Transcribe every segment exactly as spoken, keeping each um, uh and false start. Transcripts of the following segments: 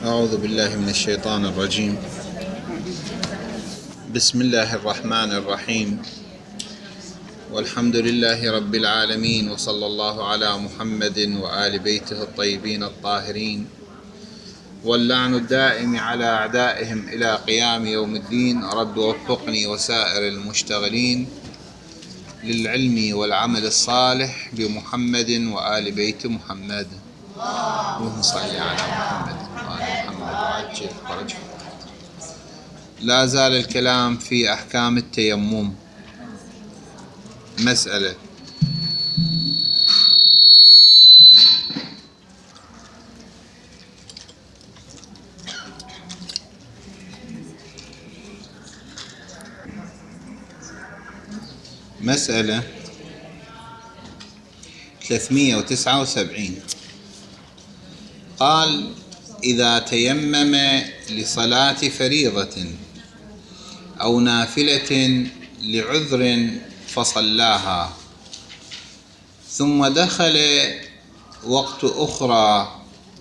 أعوذ بالله من الشيطان الرجيم. بسم الله الرحمن الرحيم، والحمد لله رب العالمين، وصلى الله على محمد وآل بيته الطيبين الطاهرين، واللعن الدائم على أعدائهم إلى قيام يوم الدين. رب وفقني وسائر المشتغلين للعلم والعمل الصالح بمحمد وآل بيت محمد. اللهم صل على محمد وآل محمد وعجل فرجهم. لا زال الكلام في أحكام التيمم. مسألة: مسألة ثلاثمئة وتسعة وسبعين. قال: إذا تيمم لصلاة فريضة أو نافلة لعذر فصلاها، ثم دخل وقت أخرى،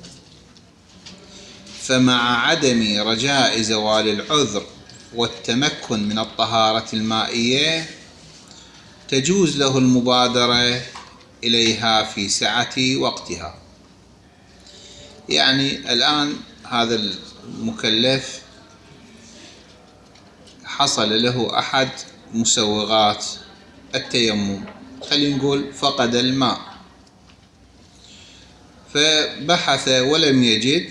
فمع عدم رجاء زوال العذر والتمكن من الطهارة المائية تجوز له المبادرة إليها في سعة وقتها. يعني الآن هذا المكلف حصل له أحد مسوغات التيمم، خلينا نقول فقد الماء، فبحث ولم يجد،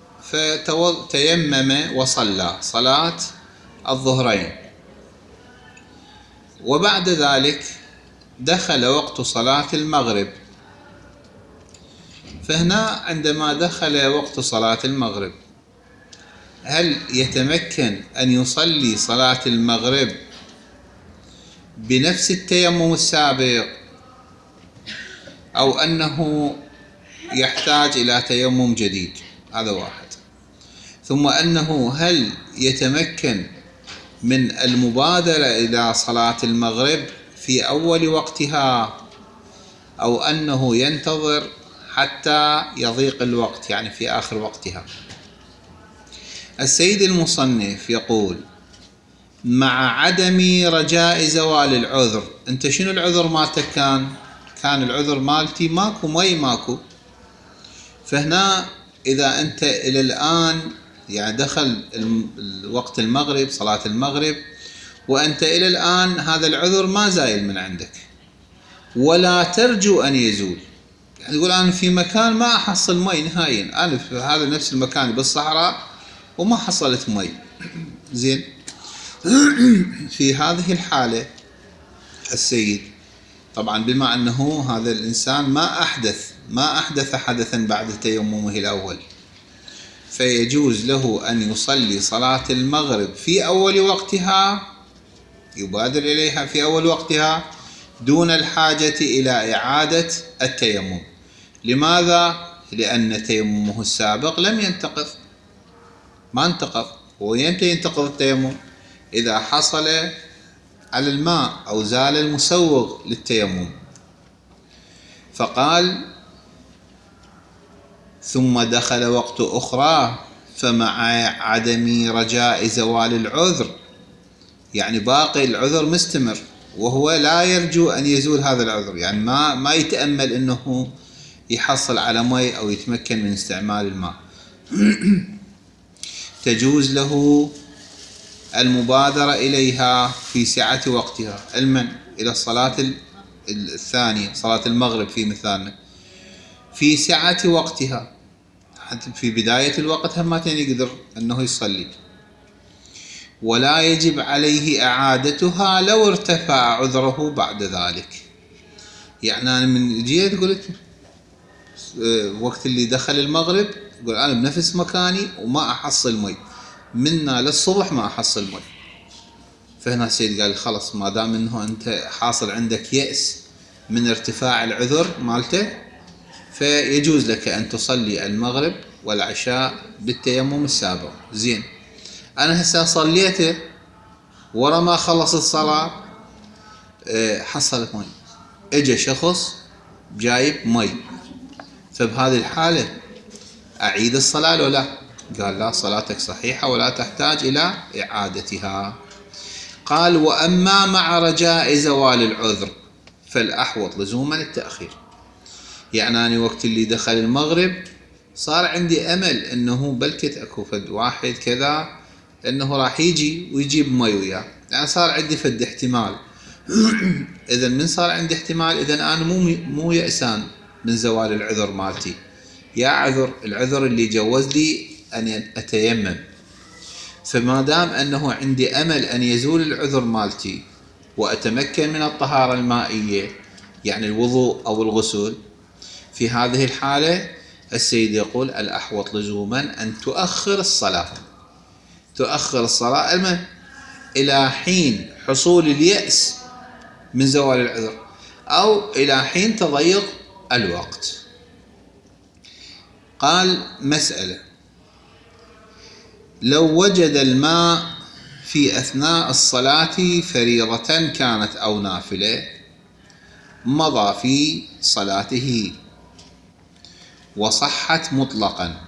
فتيمم وصلى صلاة الظهرين، وبعد ذلك دخل وقت صلاة المغرب. فهنا عندما دخل وقت صلاة المغرب، هل يتمكن أن يصلي صلاة المغرب بنفس التيمم السابق، أو أنه يحتاج إلى تيمم جديد؟ هذا واحد. ثم أنه هل يتمكن من المبادرة إلى صلاة المغرب في أول وقتها، أو أنه ينتظر حتى يضيق الوقت، يعني في آخر وقتها؟ السيد المصنف يقول: مع عدم رجاء زوال العذر. أنت شنو العذر مالتك؟ كان كان العذر مالتي ماكو مي ماكو. فهنا إذا أنت إلى الآن يعني دخل وقت المغرب، صلاة المغرب، وأنت إلى الآن هذا العذر ما زايل من عندك ولا ترجو أن يزول، يعني يقول أنا في مكان ما أحصل مي نهائيا، أنا في هذا نفس المكان بالصحراء وما حصلت مي. زين، في هذه الحالة السيد طبعا بما أنه هذا الإنسان ما أحدث ما أحدث حدثا بعد تيممه الأول، فيجوز له أن يصلي صلاة المغرب في أول وقتها، يبادر إليها في أول وقتها دون الحاجة إلى إعادة التيمم. لماذا؟ لأن تيممه السابق لم ينتقض، ما انتقض. ويمتى ينتقض التيمم؟ إذا حصل على الماء أو زال المسوغ للتيمم. فقال: ثم دخل وقت أخرى، فمع عدم رجاء زوال العذر، يعني باقي العذر مستمر وهو لا يرجو أن يزول هذا العذر، يعني ما ما يتأمل أنه يحصل على ماء أو يتمكن من استعمال الماء. تجوز له المبادرة إليها في سعة وقتها. المن إلى الصلاة الثانية، صلاة المغرب في مثالنا، في سعة وقتها، حتى في بداية الوقت هم ما يقدر أنه يصلي، ولا يجب عليه إعادتها لو ارتفع عذره بعد ذلك. يعني أنا من جيت قلت وقت اللي دخل المغرب، يقول أنا بنفس مكاني وما أحصل مي، منا للصبح ما أحصل مي. فهنا السيد قال: خلص، ما دام أنه أنت حاصل عندك يأس من ارتفاع العذر مالته، فيجوز لك أن تصلي المغرب والعشاء بالتيمم السابق. زين، أنا هسه صليته ورا ما خلص الصلاة حصلت مي، اجى شخص جايب مي، فبهذه الحالة أعيد الصلاة لو لا؟ قال لا، صلاتك صحيحة ولا تحتاج إلى إعادتها. قال وأما مع رجاء زوال العذر فالأحوط لزوما التأخير. يعني أنا وقت اللي دخل المغرب صار عندي أمل أنه بلكت أكو فد واحد كذا أنه راح يجي ويجيب مي وياه، يعني صار عندي فد احتمال. إذا من صار عندي احتمال، إذا أنا مو مو يأسان من زوال العذر مالتي. يا عذر، العذر اللي جوز لي أن أتيمم، فما دام أنه عندي أمل أن يزول العذر مالتي وأتمكن من الطهارة المائية، يعني الوضوء أو الغسل، في هذه الحالة السيد يقول الأحوط لزوما أن تؤخر الصلاة. تؤخر الصلاة المن إلى حين حصول اليأس من زوال العذر، أو إلى حين تضيق الوقت. قال مسألة: لو وجد الماء في أثناء الصلاة فريضة كانت أو نافلة مضى في صلاته وصحت مطلقا.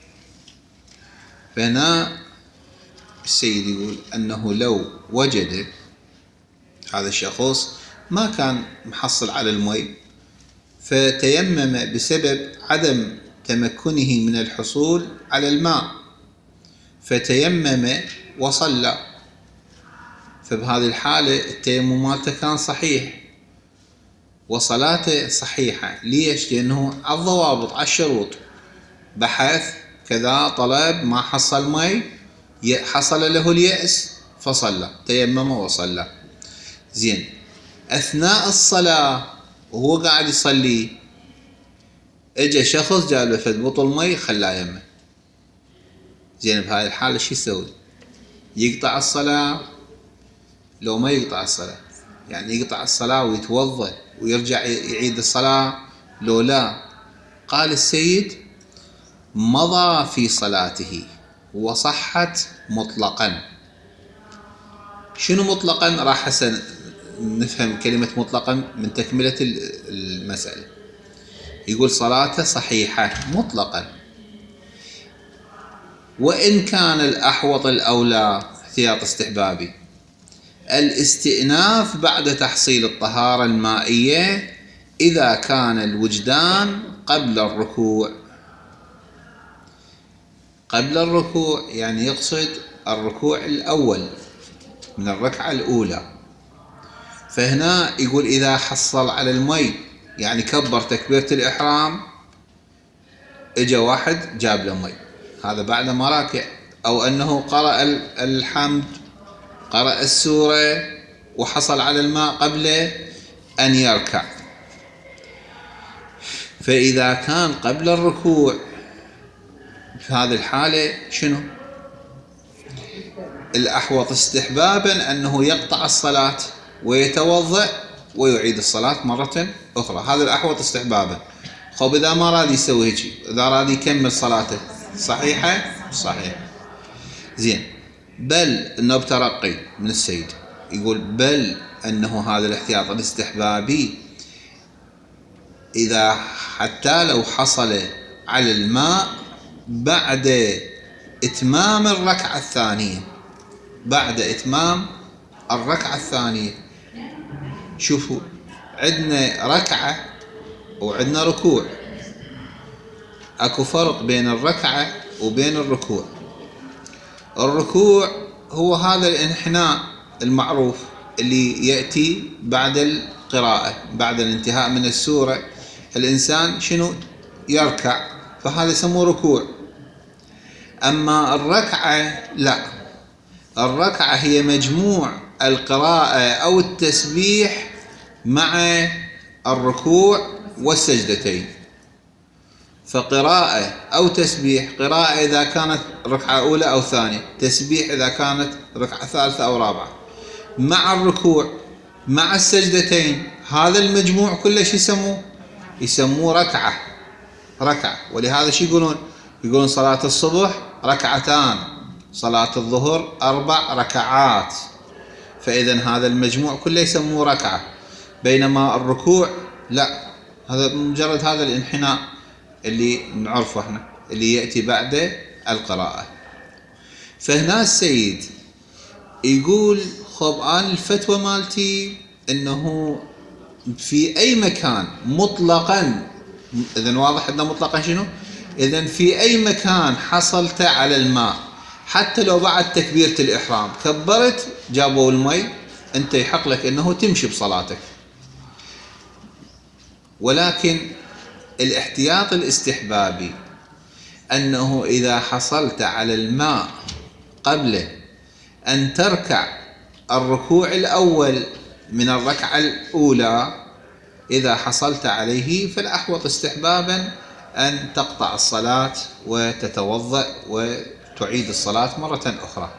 فهنا السيد يقول أنه لو وجد هذا الشخص ما كان محصل على المي، فتيمم بسبب عدم تمكنه من الحصول على الماء، فتيمم وصلى، فبهذه الحالة التيمم مالته كان صحيح وصلاته صحيحة. ليش؟ لأنه على الضوابط، على الشروط، بحث كذا، طلب، ما حصل مي، حصل له اليأس فصلى، تيمم وصلى. زين، أثناء الصلاة وهو قاعد يصلي اجى شخص جاب له فد بطل مي خلاه يمه. زين، بهاي الحالة شو يسوي؟ يقطع الصلاة لو ما يقطع الصلاة؟ يعني يقطع الصلاة ويتوضأ ويرجع يعيد الصلاة لو لا؟ قال السيد مضى في صلاته وصحت مطلقا. شنو مطلقا؟ راح هسه نفهم كلمة مطلقا من تكملة المسألة. يقول صلاته صحيحة مطلقا، وإن كان الأحوط الأولى احتياط استحبابي الاستئناف بعد تحصيل الطهارة المائية إذا كان الوجدان قبل الركوع. قبل الركوع يعني يقصد الركوع الأول من الركعة الأولى. فهنا يقول إذا حصل على المي، يعني كبر تكبيرة الإحرام، إجا واحد جاب له مي، هذا بعد ما راكع، أو أنه قرأ الحمد، قرأ السورة وحصل على الماء قبل أن يركع. فإذا كان قبل الركوع في هذه الحالة شنو؟ الأحوط استحبابا أنه يقطع الصلاة ويتوضأ ويعيد الصلاة مرة أخرى. هذا الأحوط استحبابا. خب إذا ما راد يسوي هيك، إذا راد يكمل صلاته صحيحة صحيح. زين، بل إنه بترقي من السيد يقول بل أنه هذا الاحتياط الاستحبابي إذا حتى لو حصل على الماء بعد إتمام الركعة الثانية. بعد إتمام الركعة الثانية. شوفوا، عندنا ركعة وعندنا ركوع، أكو فرق بين الركعة وبين الركوع. الركوع هو هذا الانحناء المعروف اللي يأتي بعد القراءة، بعد الانتهاء من السورة الإنسان شنو يركع، فهذا يسموه ركوع. أما الركعة لا، الركعة هي مجموع القراءة أو التسبيح مع الركوع والسجدتين. فقراءة أو تسبيح، قراءة إذا كانت ركعة أولى أو ثانية، تسبيح إذا كانت ركعة ثالثة أو رابعة، مع الركوع مع السجدتين، هذا المجموع كله شو يسموه؟ يسموه ركعة. ركعة. ولهذا شو يقولون؟ يقولون صلاة الصبح ركعتان، صلاة الظهر أربع ركعات. فإذا هذا المجموع كله يسموه ركعة. بينما الركوع لا، هذا مجرد هذا الانحناء اللي نعرفه احنا، اللي يأتي بعد القراءة. فهنا السيد يقول خب أنا الفتوى مالتي أنه في أي مكان مطلقا، إذن واضح أنه مطلقا شنو؟ إذن في أي مكان حصلت على الماء حتى لو بعد تكبيرة الإحرام كبرت جابوا المي، أنت يحق لك أنه تمشي بصلاتك. ولكن الاحتياط الاستحبابي أنه إذا حصلت على الماء قبل أن تركع الركوع الأول من الركعة الأولى، إذا حصلت عليه فالأحوط استحبابا أن تقطع الصلاة وتتوضأ وتعيد الصلاة مرة أخرى.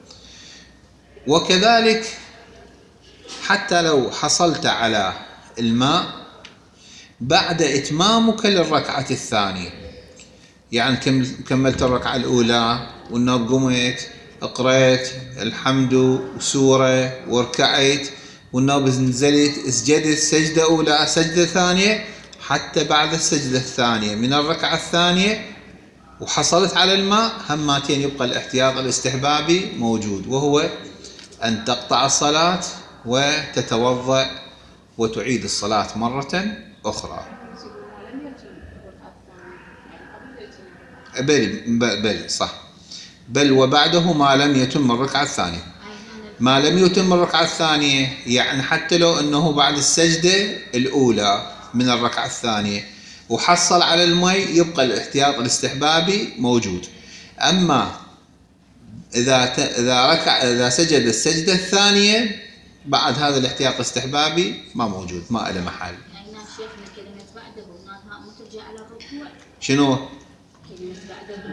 وكذلك حتى لو حصلت على الماء بعد إتمامك للركعة الثانية، يعني كملت الركعة الأولى والنوب قمت قريت الحمد وسورة وركعت والنوب نزلت سجدت سجدة أولى سجدة ثانية، حتى بعد السجدة الثانية من الركعة الثانية وحصلت على الماء هماتين يبقى الاحتياط الاستحبابي موجود، وهو أن تقطع الصلاة وتتوضأ وتعيد الصلاة مرة أخرى. بل بل صح، بل وبعده ما لم يتم الركعة الثانية. ما لم يتم الركعة الثانية يعني حتى لو أنه بعد السجدة الأولى من الركعة الثانية وحصل على المي يبقى الاحتياط الاستحبابي موجود. أما إذا إذا ركع إذا سجد السجدة الثانية بعد هذا الاحتياط الاستحبابي ما موجود، ما له محل. يعني شيخنا كلمة بعده ما مترجع على الركوع. شنو؟ كلمة بعده.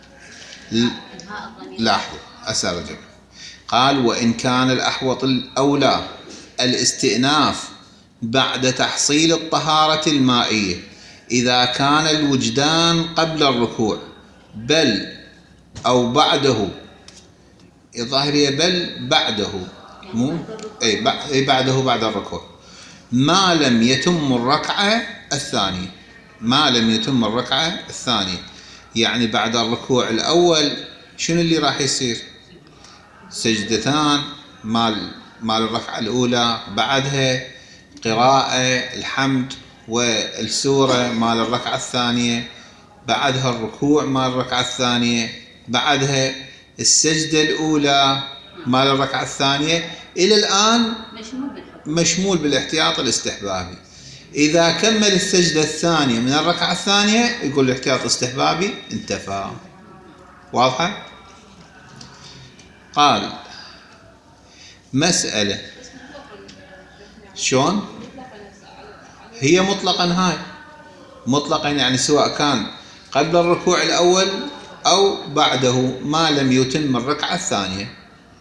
لاحظوا أسرجع. قال وإن كان الأحوط الأولى الاستئناف بعد تحصيل الطهارة المائية إذا كان الوجدان قبل الركوع بل أو بعده، الظاهر هي بل بعده مو أي بعده بعد الركوع ما لم يتم الركعة الثانية، ما لم يتم الركعة الثانية يعني بعد الركوع الأول شنو اللي راح يصير؟ سجدتان مال مال الركعة الأولى، بعدها قراءة الحمد والسورة مال الركعة الثانية، بعدها الركوع مال الركعة الثانية، بعدها السجدة الأولى مال الركعة الثانية. إلى الآن مشمول بالاحتياط الاستحبابي. إذا كمل السجدة الثانية من الركعة الثانية يقول الاحتياط الاستحبابي انتفى. واضحة؟ قال مسألة شون؟ هي مطلقا هاي مطلقا يعني سواء كان قبل الركوع الأول أو بعده ما لم يتم الركعة الثانية.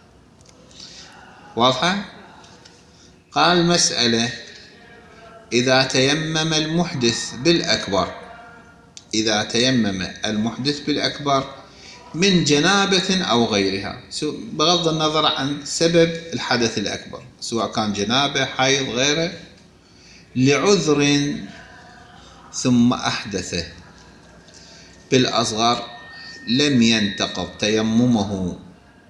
واضحة؟ قال مسألة إذا تيمم المحدث بالأكبر، إذا تيمم المحدث بالأكبر من جنابة أو غيرها بغض النظر عن سبب الحدث الأكبر سواء كان جنابة حيض غيره لعذر ثم أحدثه بالأصغر لم ينتقض تيممه.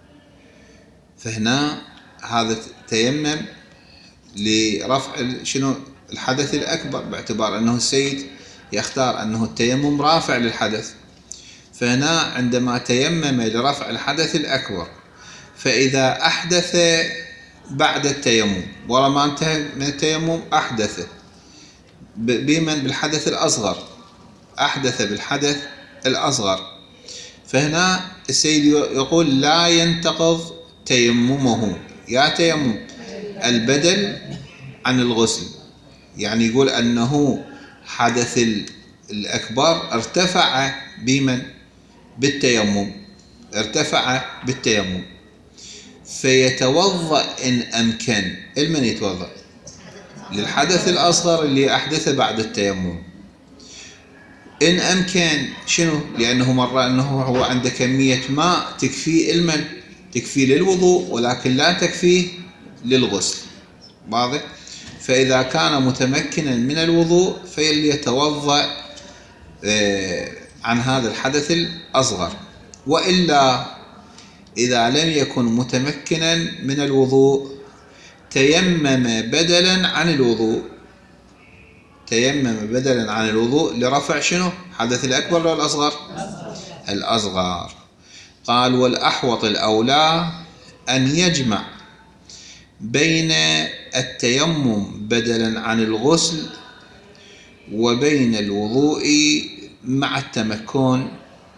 فهنا هذا تيمم لرفع شنو الحدث الأكبر باعتبار أنه السيد يختار أنه التيمم رافع للحدث. فهنا عندما تيمم لرفع الحدث الأكبر فإذا أحدث بعد التيمم ورا ما انتهى من التيمم أحدث بمن بالحدث الأصغر، أحدث بالحدث الأصغر، فهنا السيد يقول لا ينتقض تيممه. يا تيمم البدل عن الغسل، يعني يقول أنه حدث الأكبر ارتفع بمن بالتيمم، ارتفع بالتيمم فيتوضأ إن أمكن. المن يتوضأ للحدث الأصغر اللي أحدثه بعد التيمم إن أمكن. شنو؟ لأنه مرة أنه هو عنده كمية ماء تكفي المن تكفي للوضوء ولكن لا تكفيه للغسل. واضح؟ فإذا كان متمكنا من الوضوء فليتوضأ عن هذا الحدث الأصغر. وإلا إذا لم يكن متمكنا من الوضوء تيمم بدلا عن الوضوء، تيمم بدلا عن الوضوء لرفع شنو؟ حدث الأكبر ولا الأصغر؟ الأصغر. قال والأحوط الأولى أن يجمع بين التيمم بدلا عن الغسل وبين الوضوء مع التمكن،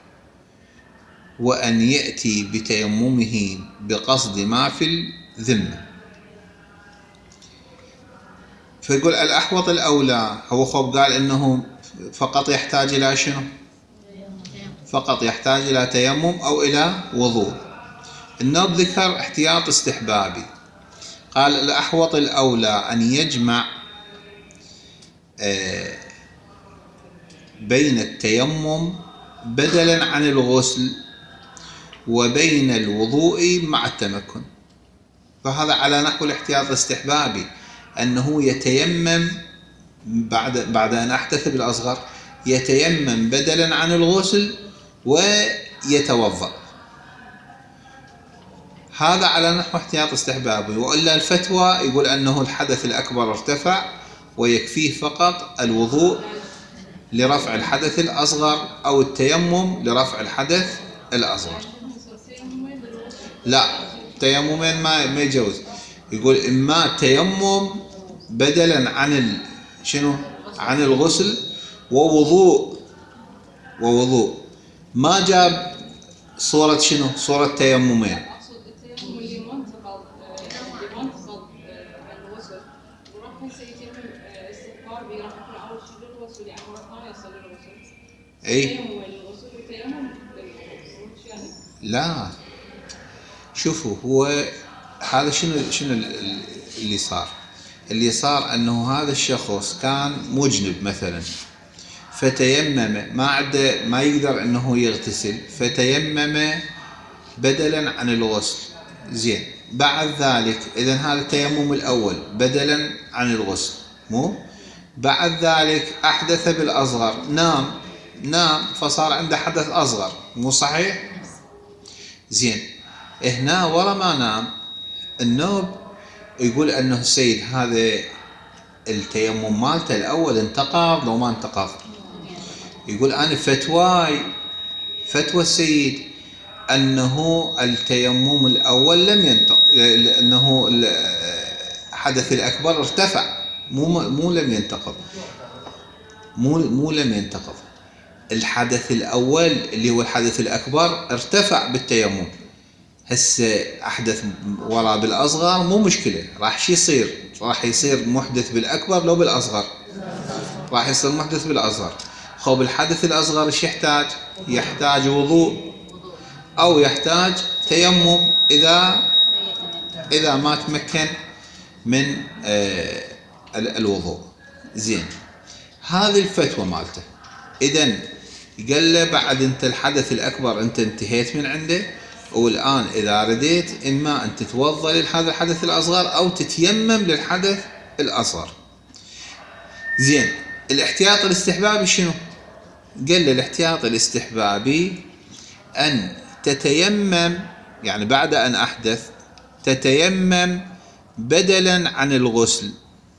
وأن يأتي بتيممه بقصد ما في الذمة. فيقول الأحوط الأولى، هو خوب قال إنه فقط يحتاج إلى شنو؟ فقط يحتاج إلى تيمم أو إلى وضوء. النوب ذكر احتياط استحبابي، قال الأحوط الأولى أن يجمع بين التيمم بدلا عن الغسل وبين الوضوء مع التمكن. فهذا على نحو الاحتياط الاستحبابي، أنه يتيمم بعد بعد أن أحدث بالأصغر، يتيمم بدلا عن الغسل ويتوضأ. هذا على نحو احتياط استحبابي. وإلا الفتوى يقول أنه الحدث الأكبر ارتفع ويكفيه فقط الوضوء لرفع الحدث الأصغر أو التيمم لرفع الحدث الأصغر. لا، تيممين ما ما يجوز. يقول إما تيمم بدلا عن ال... شنو؟ عن الغسل ووضوء ووضوء. ما جاب صورة شنو؟ صورة تيممين. التيمم اللي منتقل اللي منتقل الغسل وراح يتم استغفار به، راح يكون أول شيء للغسل، يعني مرة ثانية يصلي الغسل. أي التيمم للغسل والتيمم للغسل يعني. لا، شوفوا هو هذا شنو شنو اللي صار؟ اللي صار أنه هذا الشخص كان مجنب مثلا، فتيمم، ما عنده ما يقدر أنه يغتسل، فتيمم بدلا عن الغسل. زين، بعد ذلك إذن هذا التيمم الأول بدلا عن الغسل، مو بعد ذلك أحدث بالأصغر، نام نام فصار عنده حدث أصغر، مو صحيح؟ زين، هنا ورا ما نام النوب يقول أنه السيد هذا التيمم مالته الأول انتقض لو ما انتقض. يقول أنا فتواي فتوى السيد أنه التيمم الأول لم ينتقض، أنه الحدث الأكبر ارتفع، مو مو لم ينتقض، مو مو لم ينتقض. الحدث الأول اللي هو الحدث الأكبر ارتفع بالتيمم. هسه أحدث وراء بالأصغر مو مشكلة، راح شو يصير؟ راح يصير محدث بالأكبر لو بالأصغر؟ راح يصير محدث بالأصغر. خب الحدث الأصغر ايش يحتاج؟ يحتاج وضوء أو يحتاج تيمم إذا إذا ما تمكن من آه الوضوء. زين، هذه الفتوى مالته. إذن قال له بعد أنت الحدث الأكبر أنت انتهيت من عنده، والآن إذا رديت إما أن تتوضأ لهذا الحدث الأصغر أو تتيمم للحدث الأصغر. زين، الاحتياط الاستحبابي شنو؟ قال له الاحتياط الاستحبابي أن تتيمم، يعني بعد أن أحدث تتيمم بدلا عن الغسل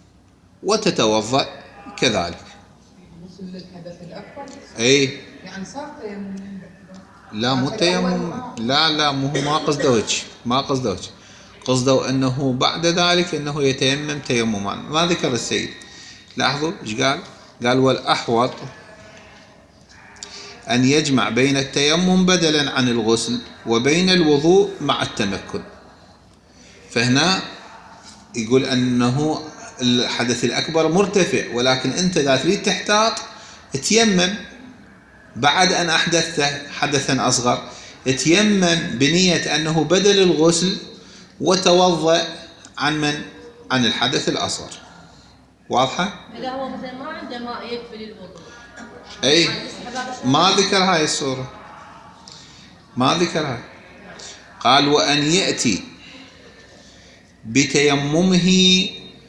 وتتوضأ كذلك. الغسل للحدث الأكبر؟ أي يعني صار تيمم. لا مو تيمم، لا لا مو ما قصده هيك، ما قصده هيك، قصده أنه بعد ذلك أنه يتيمم تيمما. ما ذكر السيد، لاحظوا إيش قال؟ قال والأحوط أن يجمع بين التيمم بدلا عن الغسل وبين الوضوء مع التمكن. فهنا يقول أنه الحدث الأكبر مرتفع، ولكن أنت إذا تريد تحتاط تيمم بعد أن أحدثت حدثا أصغر، تيمم بنية أنه بدل الغسل وتوضأ عن من؟ عن الحدث الأصغر. واضحة؟ إذا هو مثلا ما عنده ماء يكفي للوضوء. أي ما ذكر هاي الصورة، ما ذكرها. قال وأن يأتي بتيممه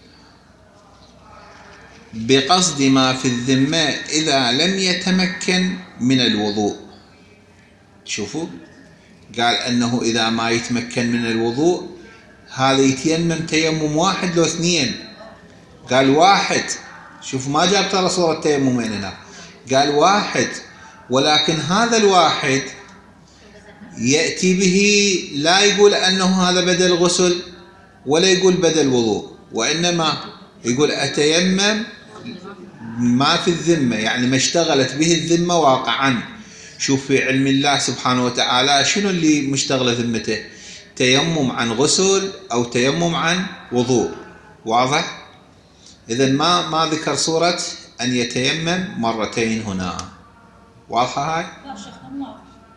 بقصد ما في الذمة إذا لم يتمكن من الوضوء. شوفوا قال أنه إذا ما يتمكن من الوضوء هذا يتيمم تيمم واحد لو اثنين. قال واحد، شوف ما جاب ترى صورة تيممين هنا، قال واحد، ولكن هذا الواحد يأتي به لا يقول أنه هذا بدل غسل ولا يقول بدل وضوء، وإنما يقول أتيمم ما في الذمة، يعني ما اشتغلت به الذمة واقعا. شوف في علم الله سبحانه وتعالى شنو اللي مشتغلة ذمته، تيمم عن غسل أو تيمم عن وضوء. واضح؟ إذن ما ما ذكر صورة أن يتيمم مرتين هنا. واضحة هاي؟ لا شيخنا ما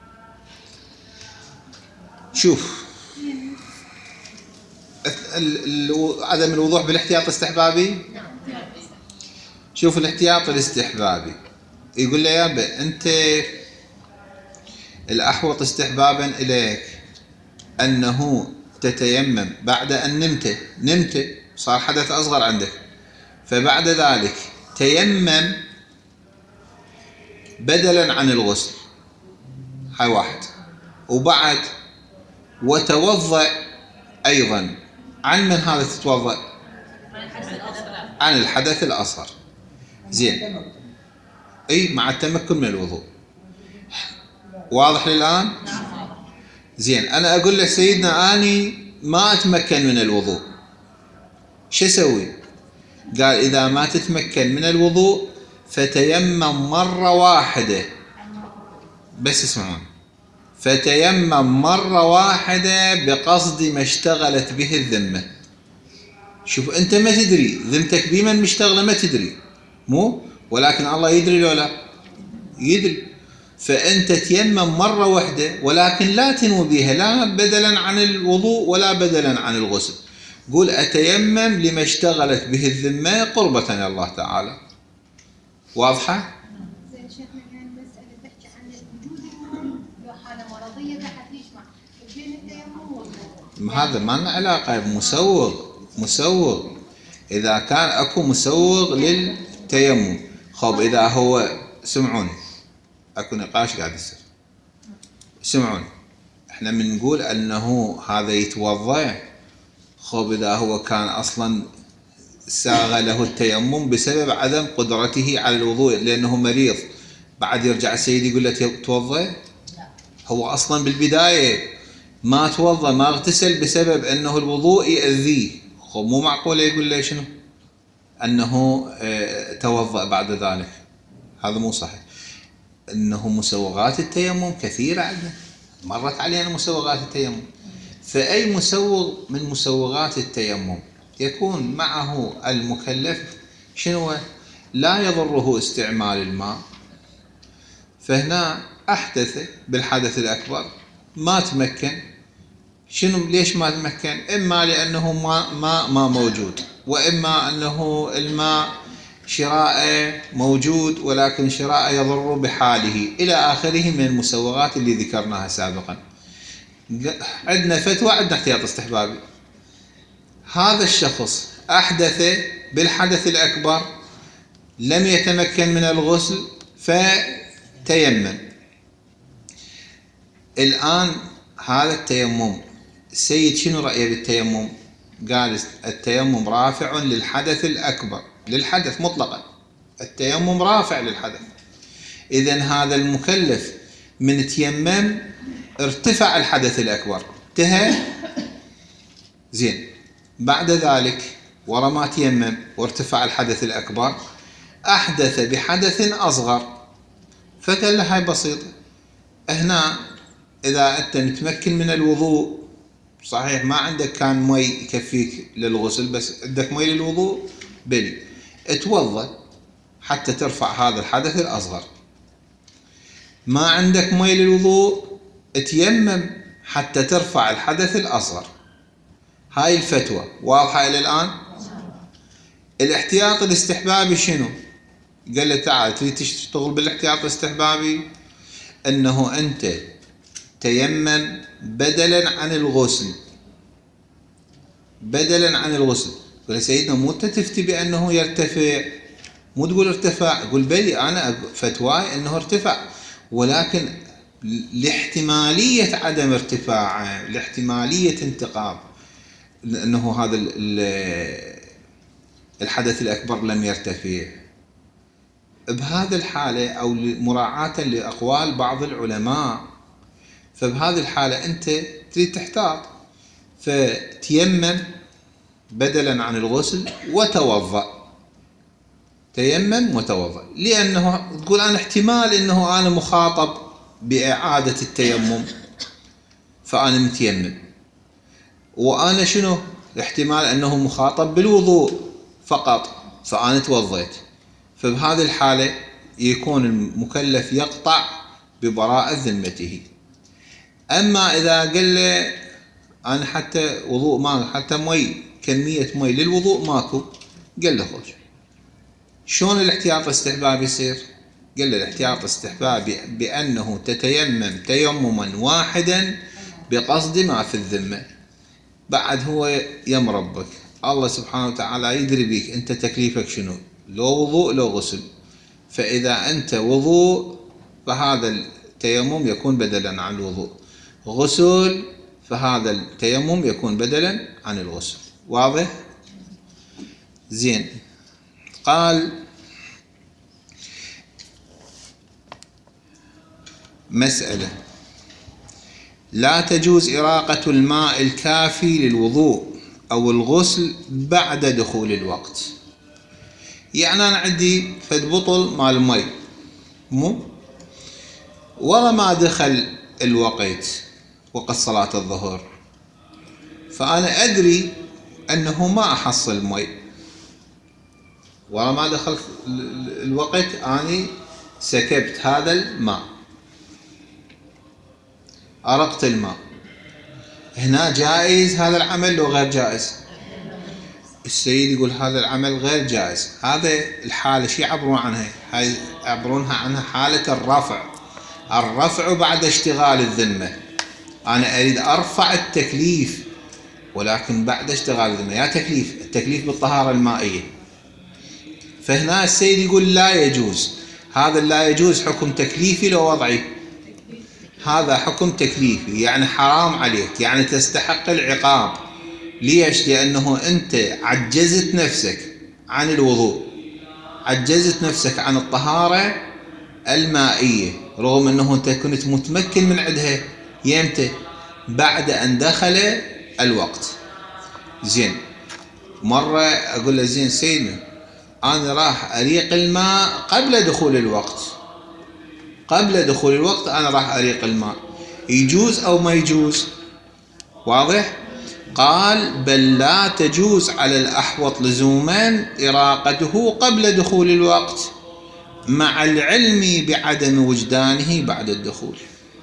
شوف عدم الوضوح بالاحتياط الاستحبابي. شوف الاحتياط الاستحبابي يقول له يا أبا أنت الأحوط استحبابا إليك أنه تتيمم بعد أن نمت نمت صار حدث أصغر عندك، فبعد ذلك تيمم بدلا عن الغسل، هاي واحد، وبعد وتوضأ أيضا عن من هذا تتوضأ؟ عن الحدث الأصغر. زين، أي مع التمكن من الوضوء. واضح الآن؟ زين، أنا أقول له سيدنا أني ما أتمكن من الوضوء، شو أسوي؟ قال إذا ما تتمكن من الوضوء فتيمم مرة واحدة بس. اسمعون، فتيمم مرة واحدة بقصد ما اشتغلت به الذمة. شوف أنت ما تدري ذمتك بمن مشتغلة، ما تدري مو، ولكن الله يدري لو لا يدري. فأنت تيمم مرة واحدة ولكن لا تنوي بها لا بدلا عن الوضوء ولا بدلا عن الغسل. قول أتيمم لما اشتغلت به الذمة قربة إلى الله تعالى. واضحة؟ زين شيخنا كان مسألة تحكي عن وجود الماء لو حالة مرضية راح تجمع بين التيمم والوضوء. هذا ما له علاقة بمسوغ. مسوغ إذا كان أكو مسوغ للتيمم. خب إذا هو، سمعوني أكو نقاش قاعد يصير، سمعوني إحنا بنقول أنه هذا يتوضأ. خب إذا هو كان أصلا ساغ له التيمم بسبب عدم قدرته على الوضوء لأنه مريض، بعد يرجع السيد يقول له توضأ؟ هو أصلا بالبداية ما توضأ ما اغتسل بسبب أنه الوضوء يأذيه. خب مو معقول يقول له شنو أنه اه توضأ بعد ذلك، هذا مو صحيح. أنه مسوغات التيمم كثيرة عندنا، مرت علينا مسوغات التيمم. فأي مسوغ من مسوغات التيمم يكون معه المكلف شنو لا يضره استعمال الماء، فهنا أحدث بالحدث الأكبر ما تمكن. شنو ليش ما تمكن؟ إما لأنه ما ما ما موجود، وإما أنه الماء شراءه موجود ولكن شراءه يضر بحاله إلى آخره من المسوغات اللي ذكرناها سابقا. عندنا فتوى، عندنا احتياط استحبابي. هذا الشخص أحدث بالحدث الأكبر لم يتمكن من الغسل فتيمم. الآن هذا التيمم السيد شنو رأيه بالتيمم؟ قال التيمم رافع للحدث الأكبر، للحدث مطلقا التيمم رافع للحدث. إذن هذا المكلف من تيمم ارتفع الحدث الأكبر انتهى. زين، بعد ذلك ورا ما تيمم وارتفع الحدث الأكبر أحدث بحدث أصغر، فقال له هاي بسيطة. هنا إذا أنت متمكن من الوضوء صحيح ما عندك كان مي يكفيك للغسل بس عندك مي للوضوء، بلي اتوضأ حتى ترفع هذا الحدث الأصغر. ما عندك مي للوضوء اتيمم حتى ترفع الحدث الأصغر. هاي الفتوى واضحة إلى الآن؟ الاحتياط الاستحبابي شنو؟ قال له تعال تريد تشتغل بالاحتياط الاستحبابي أنه أنت تيمم بدلا عن الغسل، بدلا عن الغسل. قال سيدنا مو تفتي بأنه يرتفع، مو تقول ارتفع، قل بلي أنا فتواي أنه ارتفع، ولكن لاحتمالية عدم ارتفاعه، لاحتمالية انتقاض، لأنه هذا الحدث الأكبر لم يرتفع. بهذه الحالة أو مراعاة لأقوال بعض العلماء، فبهذه الحالة أنت تريد تحتاط، فتيمم بدلا عن الغسل وتوضأ، تيمم وتوضأ، لأنه تقول أنا احتمال أنه أنا مخاطب بإعادة التيمم فأنا متيمم، وأنا شنو احتمال أنه مخاطب بالوضوء فقط فأنا توضيت. فبهذه الحالة يكون المكلف يقطع ببراءة ذمته. أما إذا قال له أنا حتى وضوء ما حتى مي كمية مي للوضوء ماكو، قال له خوش شلون الاحتياط الاستحباب يصير؟ قال له الاحتياط الاستحباب بأنه تتيمم تيمما واحدا بقصد ما في الذمة. بعد هو يم ربك الله سبحانه وتعالى يدري بيك أنت تكليفك شنو، لو وضوء لو غسل. فإذا أنت وضوء فهذا التيمم يكون بدلا عن الوضوء، غسل فهذا التيمم يكون بدلا عن الغسل. واضح؟ زين. قال مسألة: لا تجوز إراقة الماء الكافي للوضوء أو الغسل بعد دخول الوقت. يعني أنا عندي فد بطل مال مي مو ورا ما دخل الوقت، وقت صلاة الظهر، فأنا أدري أنه ما أحصل مي، ورا ما دخل الوقت أنا سكبت هذا الماء، أرقت الماء. هنا جائز هذا العمل لو غير جائز؟ السيد يقول هذا العمل غير جائز. هذا الحالة شي يعبرون عنها؟ هاي يعبرونها عنها حالة الرفع. الرفع بعد اشتغال الذمة. أنا أريد أرفع التكليف ولكن بعد اشتغال الذمة. يا تكليف التكليف بالطهارة المائية. فهنا السيد يقول لا يجوز. هذا لا يجوز حكم تكليفي لو وضعي؟ هذا حكم تكليفي، يعني حرام عليك، يعني تستحق العقاب. ليش؟ لأنه أنت عجزت نفسك عن الوضوء، عجزت نفسك عن الطهارة المائية، رغم أنه أنت كنت متمكن من عندها. يمتى؟ بعد أن دخل الوقت. زين. مرة أقول له زين سيدنا أنا راح أريق الماء قبل دخول الوقت، قبل دخول الوقت أنا راح أريق الماء، يجوز أو ما يجوز؟ واضح؟ قال بل لا تجوز على الأحوط لزوما إراقته قبل دخول الوقت مع العلم بعدم وجدانه بعد الدخول.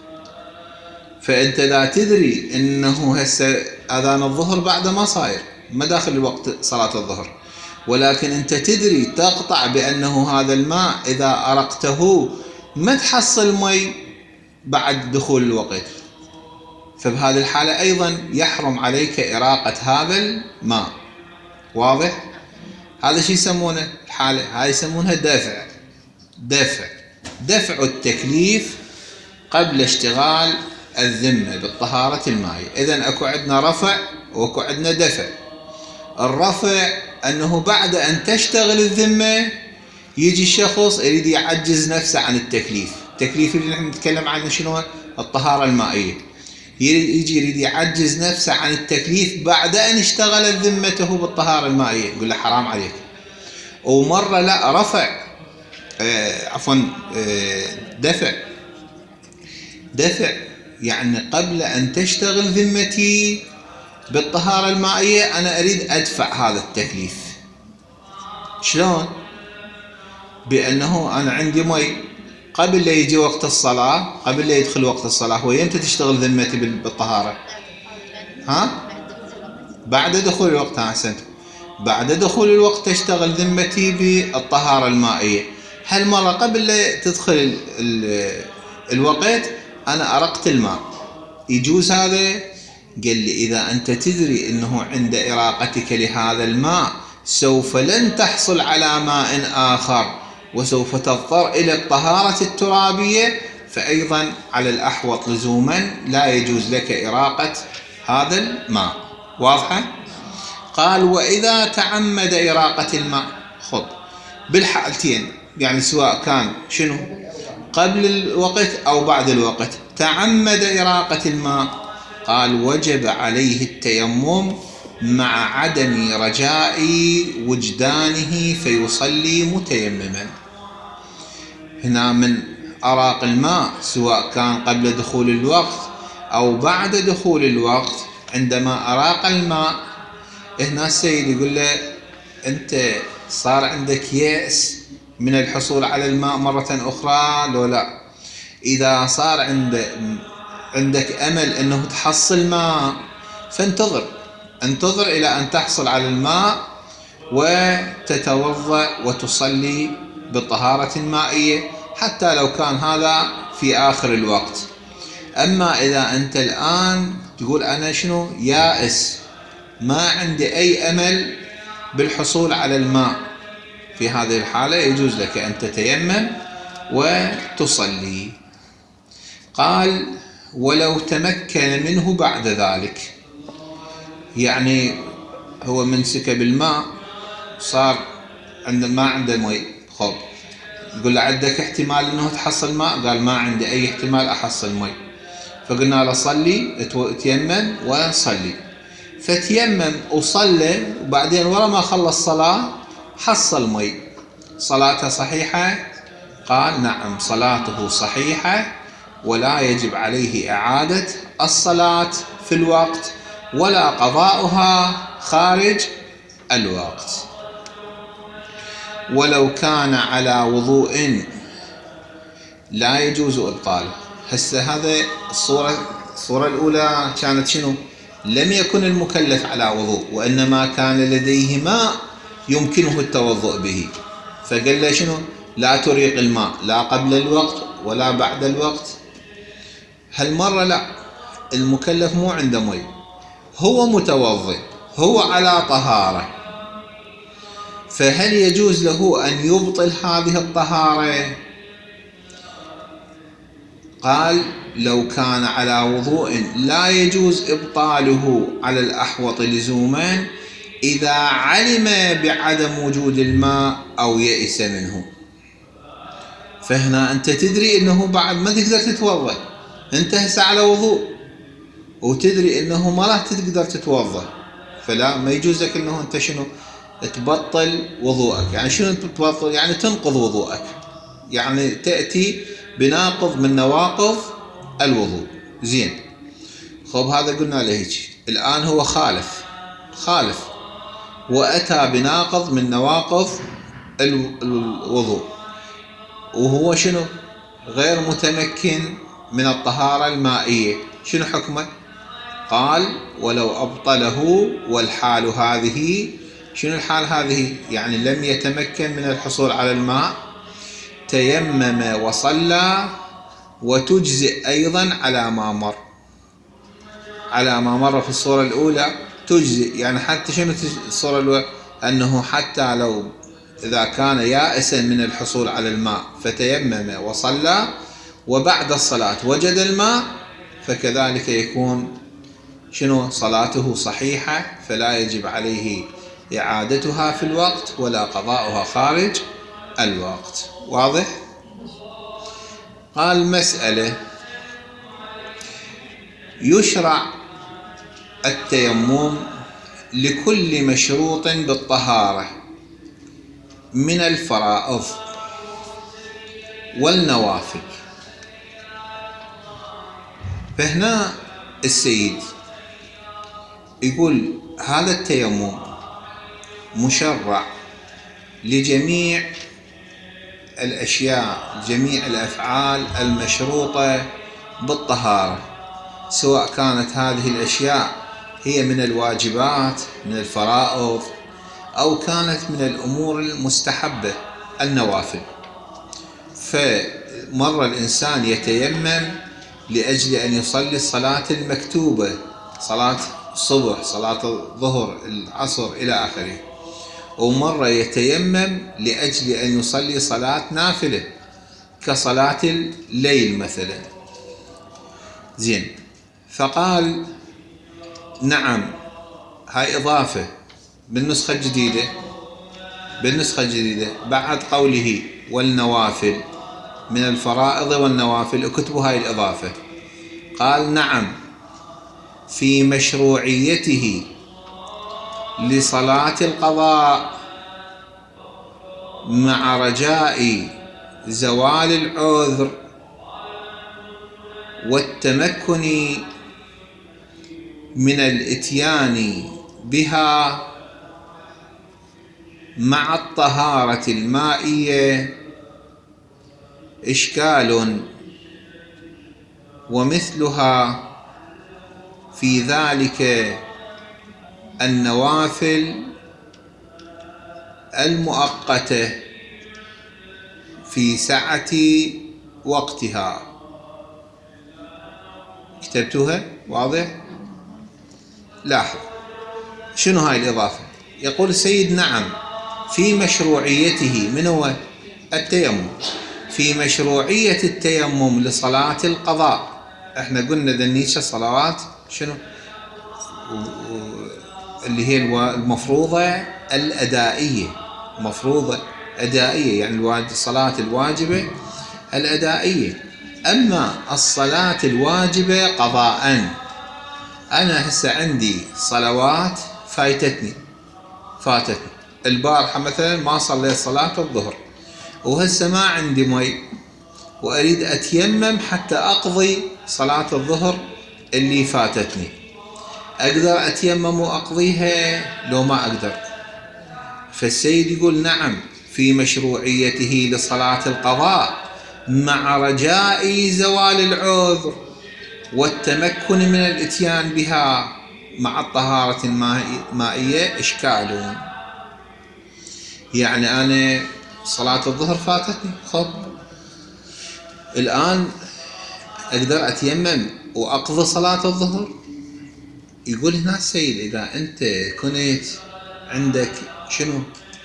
فأنت لا تدري أنه هسه أذان الظهر بعد ما صاير، ما داخل الوقت صلاة الظهر، ولكن أنت تدري تقطع بأنه هذا الماء إذا أرقته ما تحصل مي بعد دخول الوقت. فبهذه الحالة أيضا يحرم عليك إراقة هذا الماء. واضح؟ هذا شيء يسمونه الحالة هاي يسمونها دفع. دفع دفع التكليف قبل اشتغال الذمة بالطهارة المائية. إذن أكو عندنا رفع وأكو عندنا دفع. الرفع أنه بعد أن تشتغل الذمة يجي الشخص يريد يعجز نفسه عن التكليف. التكليف اللي نحن نتكلم عنه شنو؟ الطهارة المائية. يجي يريد يعجز نفسه عن التكليف بعد أن اشتغل ذمته بالطهارة المائية، يقول له حرام عليك. ومرة لا رفع آه عفوا آه دفع دفع يعني قبل أن تشتغل ذمتي بالطهارة المائية أنا أريد أدفع هذا التكليف. شلون؟ بأنه أنا عندي مي قبل لا يجي وقت الصلاة، قبل لا يدخل وقت الصلاة، هو يمتى تشتغل ذمتي بالطهارة؟ ها؟ بعد دخول الوقت. أحسنت. بعد دخول الوقت تشتغل ذمتي بالطهارة المائية. هالمرة قبل لا تدخل ال ال الوقت أنا أرقت الماء، يجوز هذا؟ قال لي إذا أنت تدري أنه عند إراقتك لهذا الماء سوف لن تحصل على ماء آخر وسوف تضطر إلى الطهارة الترابية، فأيضا على الأحوط لزوما لا يجوز لك إراقة هذا الماء. واضحة؟ قال وإذا تعمد إراقة الماء، خذ بالحالتين، يعني سواء كان شنو قبل الوقت أو بعد الوقت تعمد إراقة الماء، قال وجب عليه التيمم مع عدم رجاء وجدانه فيصلي متيمما. هنا من أراق الماء سواء كان قبل دخول الوقت أو بعد دخول الوقت، عندما أراق الماء هنا السيد يقول له أنت صار عندك يأس من الحصول على الماء مرة أخرى لو لا؟ إذا صار عند عندك أمل أنه تحصل ماء فانتظر، انتظر إلى أن تحصل على الماء وتتوضأ وتصلي بالطهارة المائية حتى لو كان هذا في آخر الوقت. أما إذا أنت الآن تقول أنا شنو يائس ما عندي أي أمل بالحصول على الماء، في هذه الحالة يجوز لك أن تتيمم وتصلي. قال ولو تمكن منه بعد ذلك، يعني هو منسك بالماء صار عند ما عنده مي، خب يقول له عندك احتمال انه تحصل ماء؟ قال ما عندي اي احتمال احصل مي. فقلنا له صلي، تيمم وصلي. فتيمم وصلى، وبعدين ورا ما خلص صلاة حصل مي، صلاته صحيحة؟ قال نعم صلاته صحيحة ولا يجب عليه إعادة الصلاة في الوقت ولا قضاؤها خارج الوقت. ولو كان على وضوء لا يجوز إبطاله. هسه هذا الصورة الصورة الأولى كانت شنو؟ لم يكن المكلف على وضوء وإنما كان لديه ماء يمكنه التوضؤ به، فقال له شنو؟ لا تريق الماء لا قبل الوقت ولا بعد الوقت. هالمرة لا، المكلف مو عنده مي، هو متوضئ، هو على طهارة، فهل يجوز له أن يبطل هذه الطهارة؟ قال لو كان على وضوء لا يجوز إبطاله على الأحوط لزوما إذا علم بعدم وجود الماء أو يئس منه. فهنا أنت تدري أنه بعد ما تقدر تتوضأ، أنت هسه على وضوء وتدري أنه ما راح تقدر تتوضأ، فلا ما يجوز لك أنه أنت شنو تبطل وضوءك. يعني شنو تبطل؟ يعني تنقض وضوءك، يعني تأتي بناقض من نواقض الوضوء. زين، خب هذا قلنا له هيك. الآن هو خالف خالف وأتى بناقض من نواقض الوضوء، وهو شنو غير متمكن من الطهارة المائية، شنو حكمه؟ قال ولو أبطله والحال هذه. شنو الحال هذه؟ يعني لم يتمكن من الحصول على الماء، تيمم وصلى وتجزئ أيضا على ما مر على ما مر في الصورة الأولى تجزئ. يعني حتى شنو الصورة الأولى؟ أنه حتى لو إذا كان يائسا من الحصول على الماء فتيمم وصلى وبعد الصلاة وجد الماء، فكذلك يكون شنو صلاته صحيحة، فلا يجب عليه إعادتها في الوقت ولا قضاؤها خارج الوقت. واضح؟ قال مسألة: يشرع التيمم لكل مشروط بالطهارة من الفرائض والنوافل. فهنا السيد يقول هذا التيمم مشرع لجميع الأشياء، جميع الأفعال المشروطة بالطهارة، سواء كانت هذه الأشياء هي من الواجبات من الفرائض أو كانت من الأمور المستحبة النوافل. فمر الإنسان يتيمم لأجل أن يصلي الصلاة المكتوبة، صلاة الصبح، صلاة الظهر، العصر إلى آخره، ومرة يتيمم لأجل أن يصلي صلاة نافلة، كصلاة الليل مثلا. زين، فقال نعم، هاي إضافة بالنسخة الجديدة، بالنسخة الجديدة بعد قوله والنوافل من الفرائض والنوافل، اكتبوا هاي الإضافة. قال نعم في مشروعيته لصلاة القضاء مع رجاء زوال العذر والتمكن من الإتيان بها مع الطهارة المائية إشكال، ومثلها في ذلك النوافل المؤقتة في سعة وقتها. كتبتوها؟ واضح؟ لاحظ شنو هاي الإضافة. يقول السيد نعم في مشروعيته، من هو؟ التيمم، في مشروعية التيمم لصلاة القضاء. احنا قلنا ذنيش الصلوات شنو اللي هي المفروضة الأدائية، مفروضة أدائية يعني الصلاة الواجبة الأدائية. أما الصلاة الواجبة قضاءً، أنا هسه عندي صلوات فايتتني فاتتني البارحة مثلا ما صليت صلاة الظهر، وهسه ما عندي مي وأريد أتيمم حتى أقضي صلاة الظهر اللي فاتتني. أقدر أتيمم وأقضيها لو ما أقدر؟ فالسيد يقول نعم في مشروعيته لصلاة القضاء مع رجاء زوال العذر والتمكن من الإتيان بها مع الطهارة المائية إشكال. يعني أنا صلاة الظهر فاتتني، خب الآن أقدر أتيمم وأقضي صلاة الظهر؟ يقول هنا السيد إذا أنت كنت عندك شنو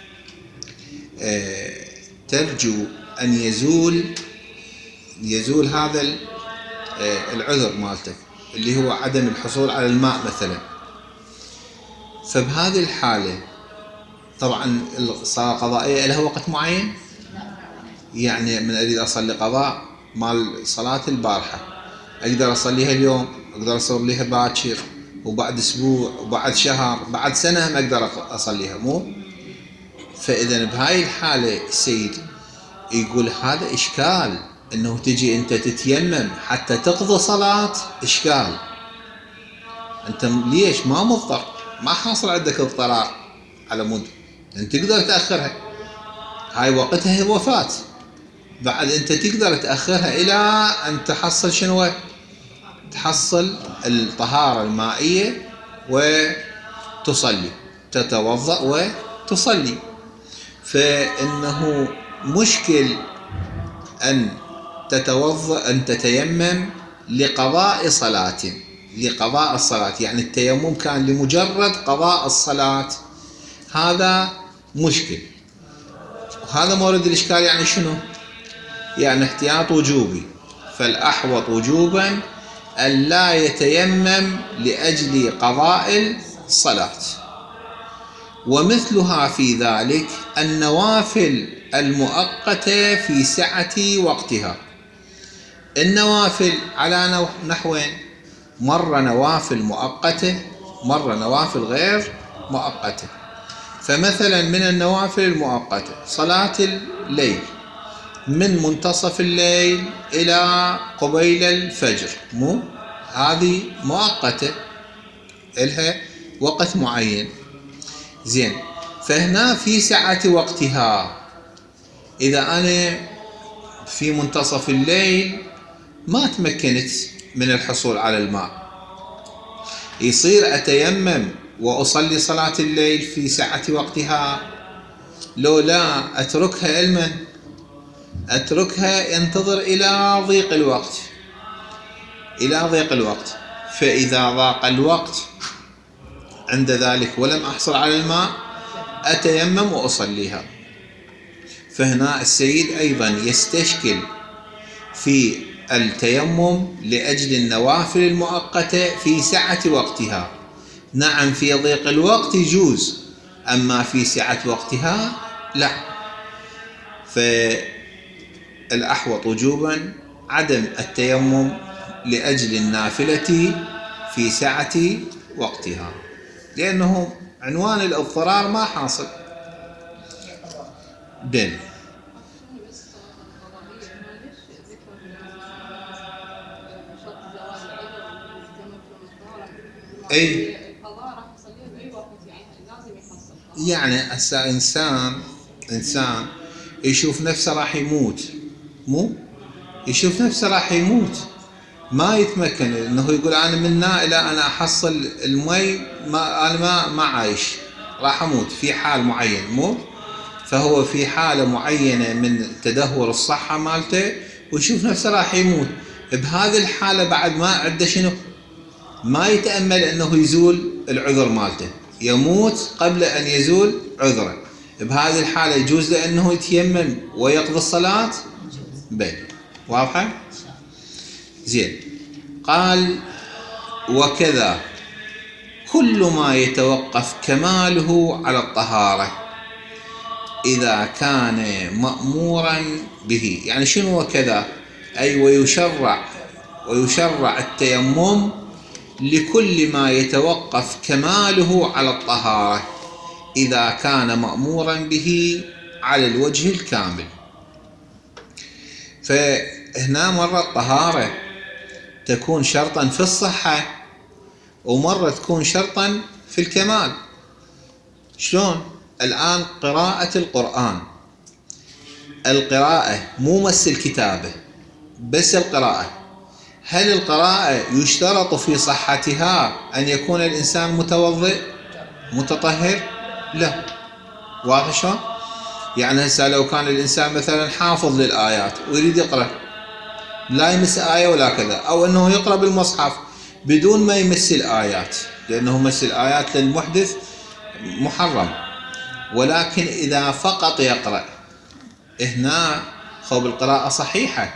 آه ترجو أن يزول يزول هذا آه العذر مالتك اللي هو عدم الحصول على الماء مثلا، فبهذه الحالة طبعا الصلاة القضائية لها وقت معين. يعني من أريد أصلي قضاء مال صلاة البارحة أقدر أصليها اليوم، أقدر أصليها باكر، وبعد أسبوع، وبعد شهر، بعد سنة هم أقدر أصليها، مو؟ فإذا بهاي الحالة السيد يقول هذا إشكال، إنه تجي أنت تتيمم حتى تقضي صلاة، إشكال. أنت ليش ما مضطر؟ ما حاصل عندك اضطرار على مود أنت تقدر تأخرها، هاي وقتها هي وفاة، بعد أنت تقدر تأخرها إلى أن تحصل شنو؟ تحصل الطهارة المائية وتصلي، تتوضأ وتصلي. فإنه مشكل أن تتوضأ أن تتيمم لقضاء صلاة، لقضاء الصلاة، يعني التيمم كان لمجرد قضاء الصلاة، هذا مشكل. وهذا مورد الإشكال يعني شنو؟ يعني احتياط وجوبي، فالأحوط وجوبا أن لا يتيمم لأجل قضاء الصلاة. ومثلها في ذلك النوافل المؤقتة في سعة وقتها. النوافل على نحوين، مرة نوافل مؤقتة، مرة نوافل غير مؤقتة. فمثلا من النوافل المؤقتة صلاة الليل من منتصف الليل إلى قبيل الفجر، مو هذه مؤقتة إلها وقت معين. زين، فهنا في سعة وقتها، إذا أنا في منتصف الليل ما تمكنت من الحصول على الماء، يصير أتيمم وأصلي صلاة الليل في سعة وقتها، لو لا أتركها علما أتركها ينتظر إلى ضيق الوقت، إلى ضيق الوقت. فإذا ضاق الوقت عند ذلك ولم أحصل على الماء أتيمم وأصليها. فهنا السيد أيضا يستشكل في التيمم لأجل النوافل المؤقتة في سعة وقتها. نعم في ضيق الوقت يجوز، أما في سعة وقتها لا. فالأحوط وجوبا عدم التيمم لأجل النافلة في سعة وقتها، لأنه عنوان الاضطرار ما حاصل. بين أي يعني هسه إنسان إنسان يشوف نفسه راح يموت، مو يشوف نفسه راح يموت، ما يتمكن انه يقول انا من هنا الى انا احصل المي، ما انا ما ما عايش، راح اموت في حال معين، مو فهو في حاله معينه من تدهور الصحه مالته ويشوف نفسه راح يموت. بهذه الحاله بعد ما عنده شنو؟ ما يتامل انه يزول العذر مالته، يموت قبل ان يزول عذره. بهذه الحاله يجوز له انه يتيمم ويقضي الصلاه. بين واضحه؟ زين. قال وكذا كل ما يتوقف كماله على الطهارة إذا كان مأمورا به. يعني شنو وكذا؟ أي ويشرع ويشرع التيمم لكل ما يتوقف كماله على الطهارة إذا كان مأمورا به على الوجه الكامل. فهنا مرة الطهارة تكون شرطا في الصحة ومرة تكون شرطا في الكمال. شلون؟ الآن قراءة القرآن، القراءة مو مس الكتابة، بس القراءة. هل القراءة يشترط في صحتها أن يكون الإنسان متوضئ متطهر؟ لا. واضح شلون؟ يعني هسه لو كان الإنسان مثلا حافظ للآيات ويريد يقرأ، لا يمس آية ولا كذا، أو أنه يقرأ بالمصحف بدون ما يمس الآيات، لأنه مس الآيات للمحدث محرم. ولكن إذا فقط يقرأ هنا خب القراءة صحيحة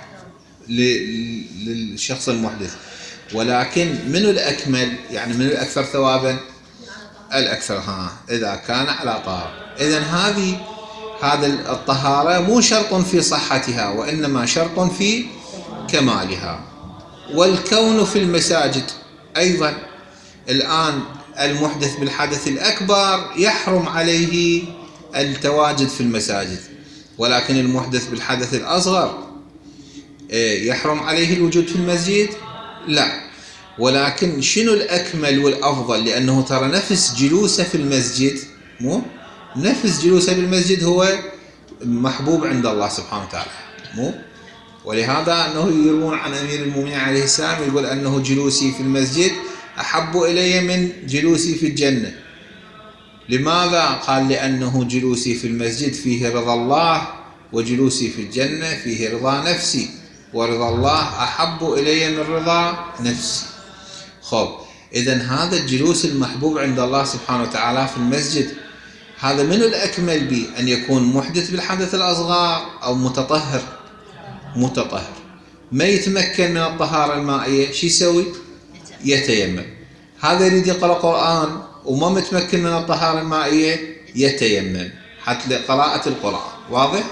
للشخص المحدث، ولكن منو الأكمل؟ يعني منو الأكثر ثوابا؟ الأكثر ها إذا كان على طهارة. إذن هذه هذا الطهارة مو شرط في صحتها، وإنما شرط في كمالها. والكون في المساجد أيضا، الآن المحدث بالحدث الأكبر يحرم عليه التواجد في المساجد، ولكن المحدث بالحدث الأصغر يحرم عليه الوجود في المسجد؟ لا. ولكن شنو الأكمل والأفضل؟ لأنه ترى نفس جلوسه في المسجد، مو نفس جلوسه بالمسجد هو محبوب عند الله سبحانه وتعالى، مو ولهذا أنه يروون عن أمير المؤمنين عليه السلام يقول أنه جلوسي في المسجد أحب إلي من جلوسي في الجنة. لماذا؟ قال لأنه جلوسي في المسجد فيه رضا الله، وجلوسي في الجنة فيه رضا نفسي، ورضا الله أحب إلي من رضا نفسي. خب إذن هذا الجلوس المحبوب عند الله سبحانه وتعالى في المسجد، هذا من الأكمل به أن يكون محدث بالحدث الأصغر أو متطهر. متطهر ما يتمكن من الطهارة المائية، شو يسوي؟ يتيمم. هذا يريد يقرأ قرآن وما متمكن من الطهارة المائية، يتيمم حتى لقراءة القرآن. واضح؟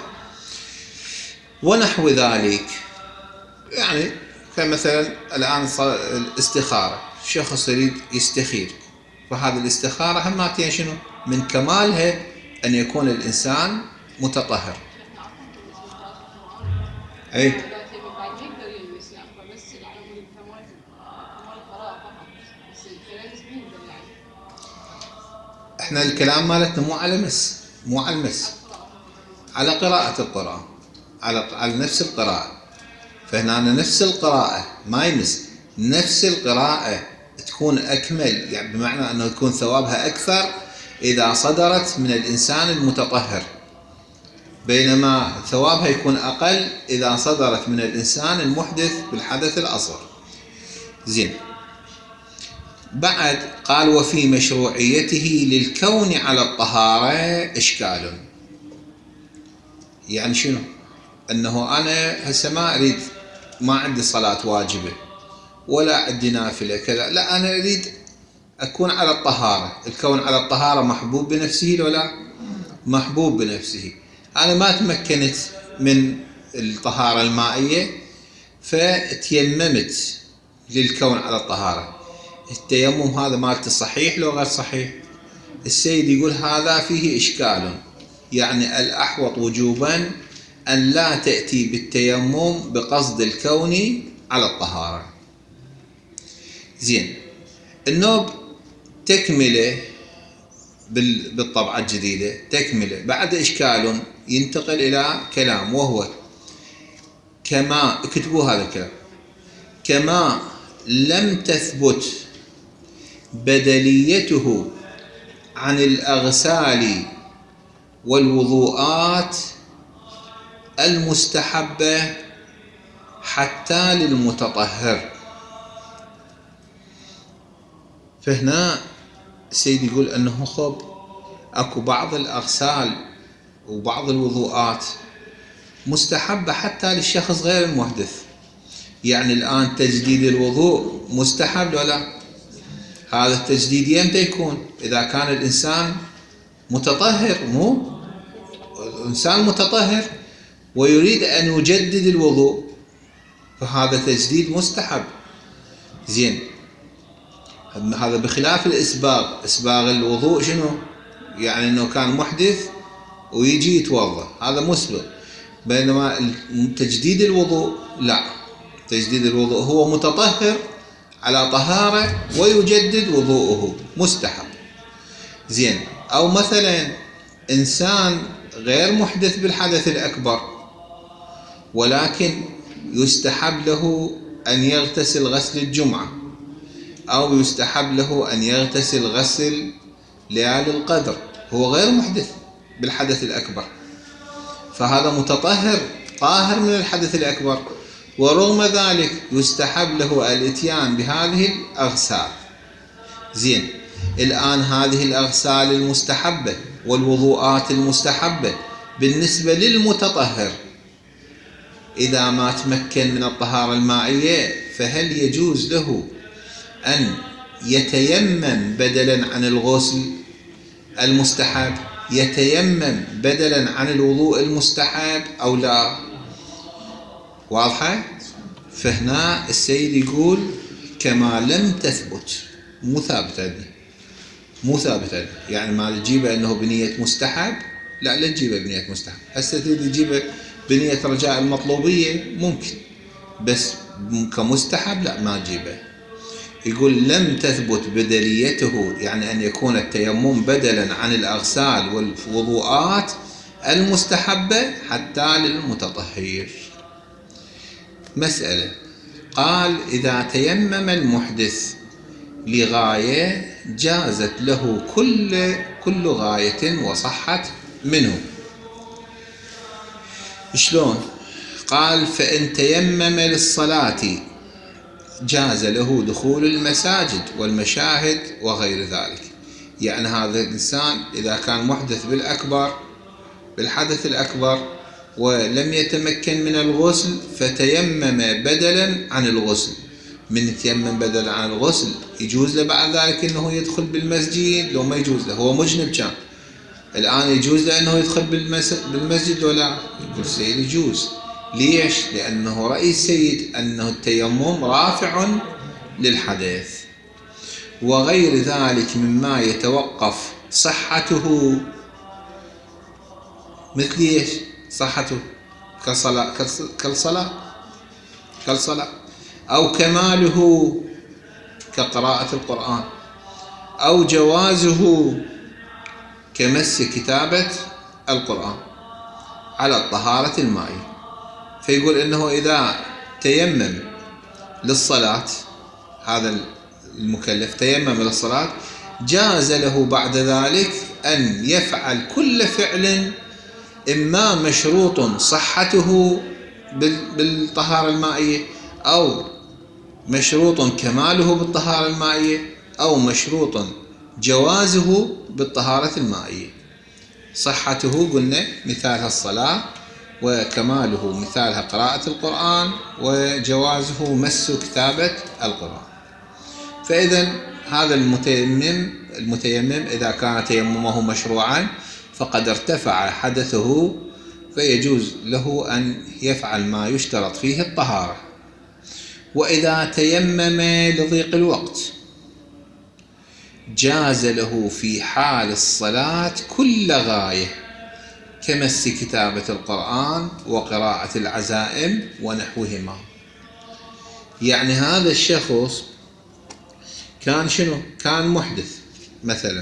ونحو ذلك، يعني كمثلا الآن الاستخارة، شخص يريد يستخير، فهذه الاستخارة هماتين شنو؟ من كمالها أن يكون الإنسان متطهر. أي احنا الكلام مالتنا مو على مس، مو على المس، على قراءة القرآن، على على نفس القراءة. فهنا نفس القراءة ما يمس، نفس القراءة تكون أكمل، يعني بمعنى أنه يكون ثوابها أكثر إذا صدرت من الإنسان المتطهر، بينما ثوابها يكون أقل إذا صدرت من الإنسان المحدث بالحدث الأصغر. زين. بعد قال وفي مشروعيته للكون على الطهارة إشكال. يعني شنو؟ أنه أنا هسه ما أريد ما عندي صلاة واجبة ولا عندي نافلة كذا، لا أنا أريد أكون على الطهارة. الكون على الطهارة محبوب بنفسه ولا محبوب بنفسه. أنا ما تمكنت من الطهارة المائية فتيممت للكون على الطهارة. التيمم هذا مالته صحيح لو غير صحيح؟ السيد يقول هذا فيه إشكال، يعني الأحوط وجوبا أن لا تأتي بالتيمم بقصد الكون على الطهارة. زين، النوب تكملة بالطبعة الجديدة، تكملة بعد إشكال ينتقل إلى كلام، وهو كما اكتبوا هذا الكلام: كما لم تثبت بدليته عن الأغسال والوضوءات المستحبة حتى للمتطهر. فهنا السيد يقول أنه خب أكو بعض الأغسال وبعض الوضوءات مستحبة حتى للشخص غير المحدث. يعني الآن تجديد الوضوء مستحب ولا؟ هذا التجديد يمتى يكون؟ إذا كان الإنسان متطهر، مو الإنسان متطهر ويريد أن يجدد الوضوء، فهذا تجديد مستحب. زين، هذا بخلاف الإسباغ. إسباغ الوضوء شنو؟ يعني أنه كان محدث ويجي يتوضأ، هذا مسبغ. بينما تجديد الوضوء لا، تجديد الوضوء هو متطهر على طهارة ويجدد وضوءه، مستحب. زين، أو مثلا إنسان غير محدث بالحدث الأكبر ولكن يستحب له أن يغتسل غسل الجمعة، أو يستحب له أن يغتسل غسل ليالي القدر، هو غير محدث بالحدث الأكبر، فهذا متطهر طاهر من الحدث الأكبر، ورغم ذلك يستحب له الاتيان بهذه الأغسال. زين، الآن هذه الأغسال المستحبة والوضوءات المستحبة بالنسبة للمتطهر إذا ما تمكن من الطهارة المائية، فهل يجوز له أن يتيمم بدلا عن الغسل المستحب، يتيمم بدلا عن الوضوء المستحب أو لا؟ واضحة؟ فهنا السيد يقول كما لم تثبت، مو ثابت عندنا، مو ثابت عندنا، يعني ما تجيبه أنه بنية مستحب، لا لا تجيبه بنية مستحب. هسه تريد تجيبه بنية رجاء المطلوبية ممكن، بس كمستحب لا ما تجيبه. يقول لم تثبت بدليته، يعني أن يكون التيمم بدلا عن الأغسال والوضوءات المستحبة حتى للمتطهر. مسألة، قال إذا تيمم المحدث لغاية جازت له كل كل غاية وصحت منه. شلون؟ قال فإن تيمم للصلاة جاز له دخول المساجد والمشاهد وغير ذلك. يعني هذا الإنسان إذا كان محدث بالأكبر بالحدث الأكبر ولم يتمكن من الغسل فتيمم بدلا عن الغسل، من يتيمم بدلا عن الغسل يجوز له بعد ذلك أنه يدخل بالمسجد لو ما يجوز له؟ هو مجنب كان، الآن يجوز له أنه يدخل بالمسجد ولا؟ يقول السيد يجوز. ليش؟ لأنه رأي السيد أنه التيمم رافع للحدث، وغير ذلك مما يتوقف صحته، مثل ايش؟ صحته كالصلاة كالصلاة كالصلاة أو كماله كقراءة القرآن، أو جوازه كمس كتابة القرآن على الطهارة المائية. فيقول إنه إذا تيمم للصلاة، هذا المكلف تيمم للصلاة، جاز له بعد ذلك أن يفعل كل فعل إما مشروط صحته بالطهارة المائية، أو مشروط كماله بالطهارة المائية، أو مشروط جوازه بالطهارة المائية. صحته قلنا مثال الصلاة وكماله مثالها قراءة القرآن، وجوازه مس كتابة القرآن. فإذا هذا المتيمم المتيمم إذا كان تيممه مشروعا فقد ارتفع حدثه، فيجوز له أن يفعل ما يشترط فيه الطهارة. وإذا تيمم لضيق الوقت جاز له في حال الصلاة كل غاية كمس كتابة القرآن وقراءة العزائم ونحوهما. يعني هذا الشخص كان شنو؟ كان محدث مثلا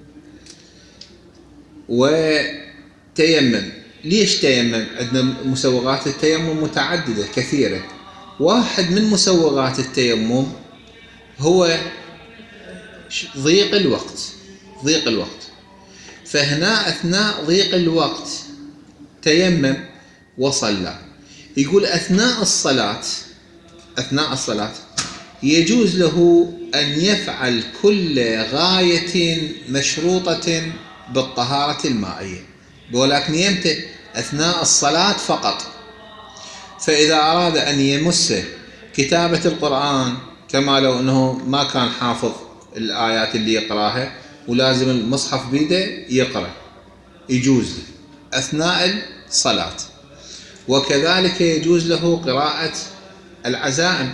وتيمم. ليش تيمم؟ عندنا مسوغات التيمم متعددة كثيرة. واحد من مسوغات التيمم هو ضيق الوقت ضيق الوقت فهنا أثناء ضيق الوقت تيمم وصلى. يقول أثناء الصلاة أثناء الصلاة يجوز له أن يفعل كل غاية مشروطة بالطهارة المائية، ولكن يمتى؟ أثناء الصلاة فقط. فإذا أراد أن يمس كتابة القرآن كما لو أنه ما كان حافظ الآيات اللي يقراها ولازم المصحف بيده يقرأ، يجوز له أثناء الصلاة. وكذلك يجوز له قراءة العزائم.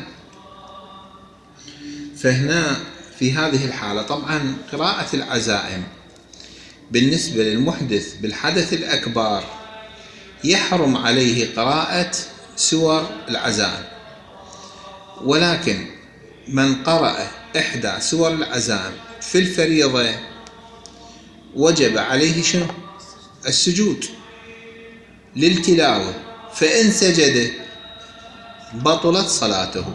فهنا في هذه الحالة طبعا قراءة العزائم بالنسبة للمحدث بالحدث الأكبر يحرم عليه قراءة سور العزائم، ولكن من قرأ إحدى سور العزائم في الفريضة وجب عليه شنو؟ السجود للتلاوة، فإن سجد بطلت صلاته،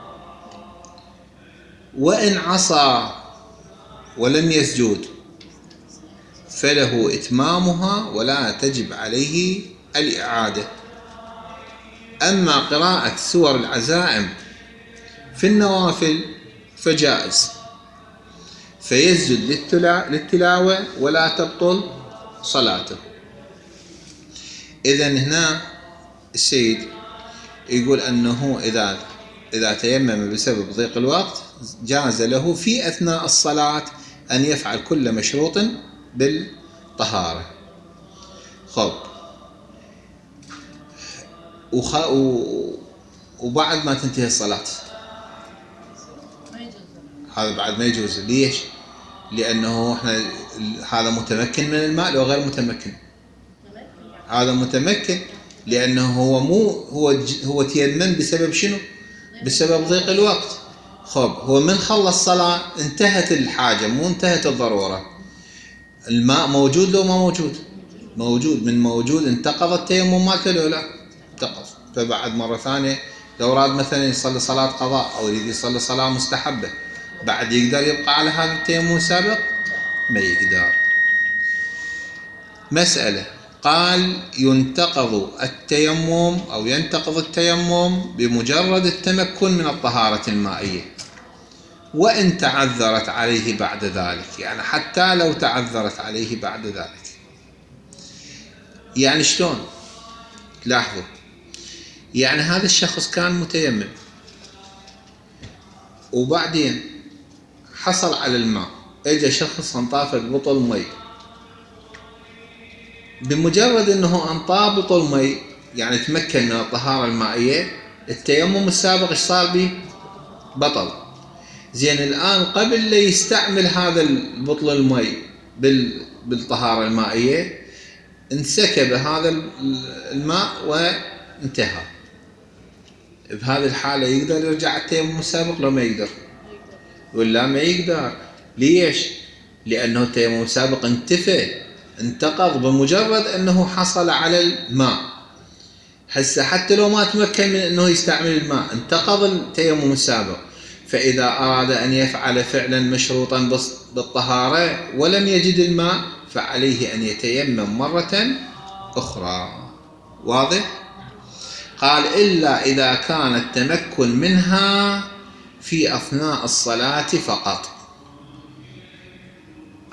وإن عصى ولم يسجد فله إتمامها ولا تجب عليه الإعادة. أما قراءة سور العزائم في النوافل فجائز، فيسجد للتلاوة ولا تبطل صلاته. إذن هنا السيد يقول أنه إذا إذا تيمم بسبب ضيق الوقت جاز له في أثناء الصلاة أن يفعل كل مشروط بالطهارة. خب وخ... وبعد ما تنتهي الصلاة هذا بعد ما يجوز. ليش؟ لأنه احنا هذا متمكن من الماء لو غير متمكن؟ هذا متمكن لأنه هو مو هو هو تيمم بسبب شنو؟ بسبب ضيق الوقت. خب هو من خلص الصلاة انتهت الحاجة مو انتهت الضرورة. الماء موجود لو ما موجود؟ موجود. من موجود انتقض التيمم مالته لو لا؟ انتقض. فبعد مرة ثانية لو راد مثلا يصلي صلاة قضاء أو يريد يصلي صلاة مستحبة بعد يقدر يبقى على هذا التيمم السابق؟ ما يقدر. مسألة قال ينتقض التيمم أو ينتقض التيمم بمجرد التمكن من الطهارة المائية وإن تعذرت عليه بعد ذلك. يعني حتى لو تعذرت عليه بعد ذلك. يعني شلون؟ لاحظوا، يعني هذا الشخص كان متيمم وبعدين حصل على الماء، اجى شخص انطاف ببطل مي، بمجرد انه انطاه بطل مي يعني تمكن من الطهارة المائية، التيمم السابق ايش صار به؟ بطل. زين الآن قبل لا يستعمل هذا البطل المي بالطهارة المائية انسكب هذا الماء وانتهى. بهذه الحالة يقدر يرجع التيمم السابق لو ما يقدر؟ ولا ما يقدر. ليش؟ لأنه التيمم السابق انتفى انتقض بمجرد أنه حصل على الماء. هسه حتى لو ما تمكن من أنه يستعمل الماء انتقض التيمم السابق. فإذا أراد أن يفعل فعلا مشروطا بالطهارة ولم يجد الماء فعليه أن يتيمم مرة أخرى. واضح؟ قال إلا إذا كان التمكن منها في أثناء الصلاة فقط.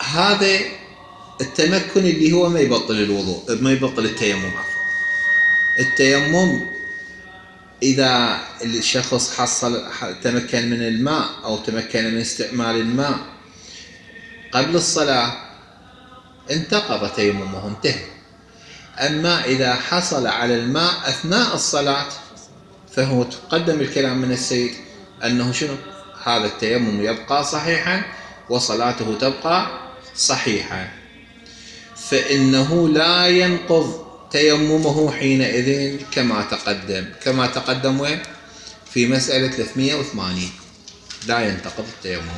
هذا التمكن اللي هو ما يبطل الوضوء ما يبطل التيمم عفوا. التيمم إذا الشخص حصل تمكن من الماء أو تمكن من استعمال الماء قبل الصلاة انتقض تيممه، انتهى. أما إذا حصل على الماء أثناء الصلاة فهو تقدم الكلام من السيد أنه شنو؟ هذا التيمم يبقى صحيحا وصلاته تبقى صحيحة، فإنه لا ينقض تيممه حينئذ كما تقدم كما تقدم وين؟ في مسألة ثلاثمئة وثمانين لا ينتقض التيمم.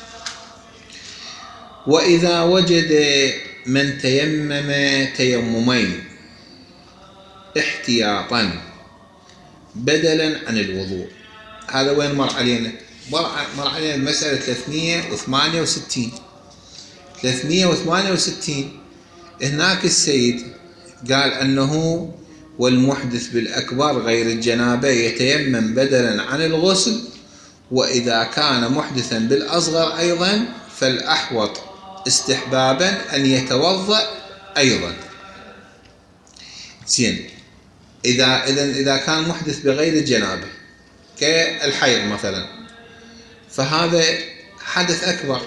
وإذا وجد من تيمم تيممين احتياطا بدلا عن الوضوء، هذا وين مر علينا؟ مر علينا المسألة ثلاثمئة وثمانية وستين ثلاثمئة وثمانية وستين. هناك السيد قال أنه والمحدث بالأكبر غير الجنابة يتيمم بدلا عن الغسل، وإذا كان محدثا بالأصغر أيضا فالأحوط استحبابا أن يتوضأ أيضا. زين، إذا إذا إذا كان محدث بغير الجنابة كالحيض مثلا فهذا حدث أكبر.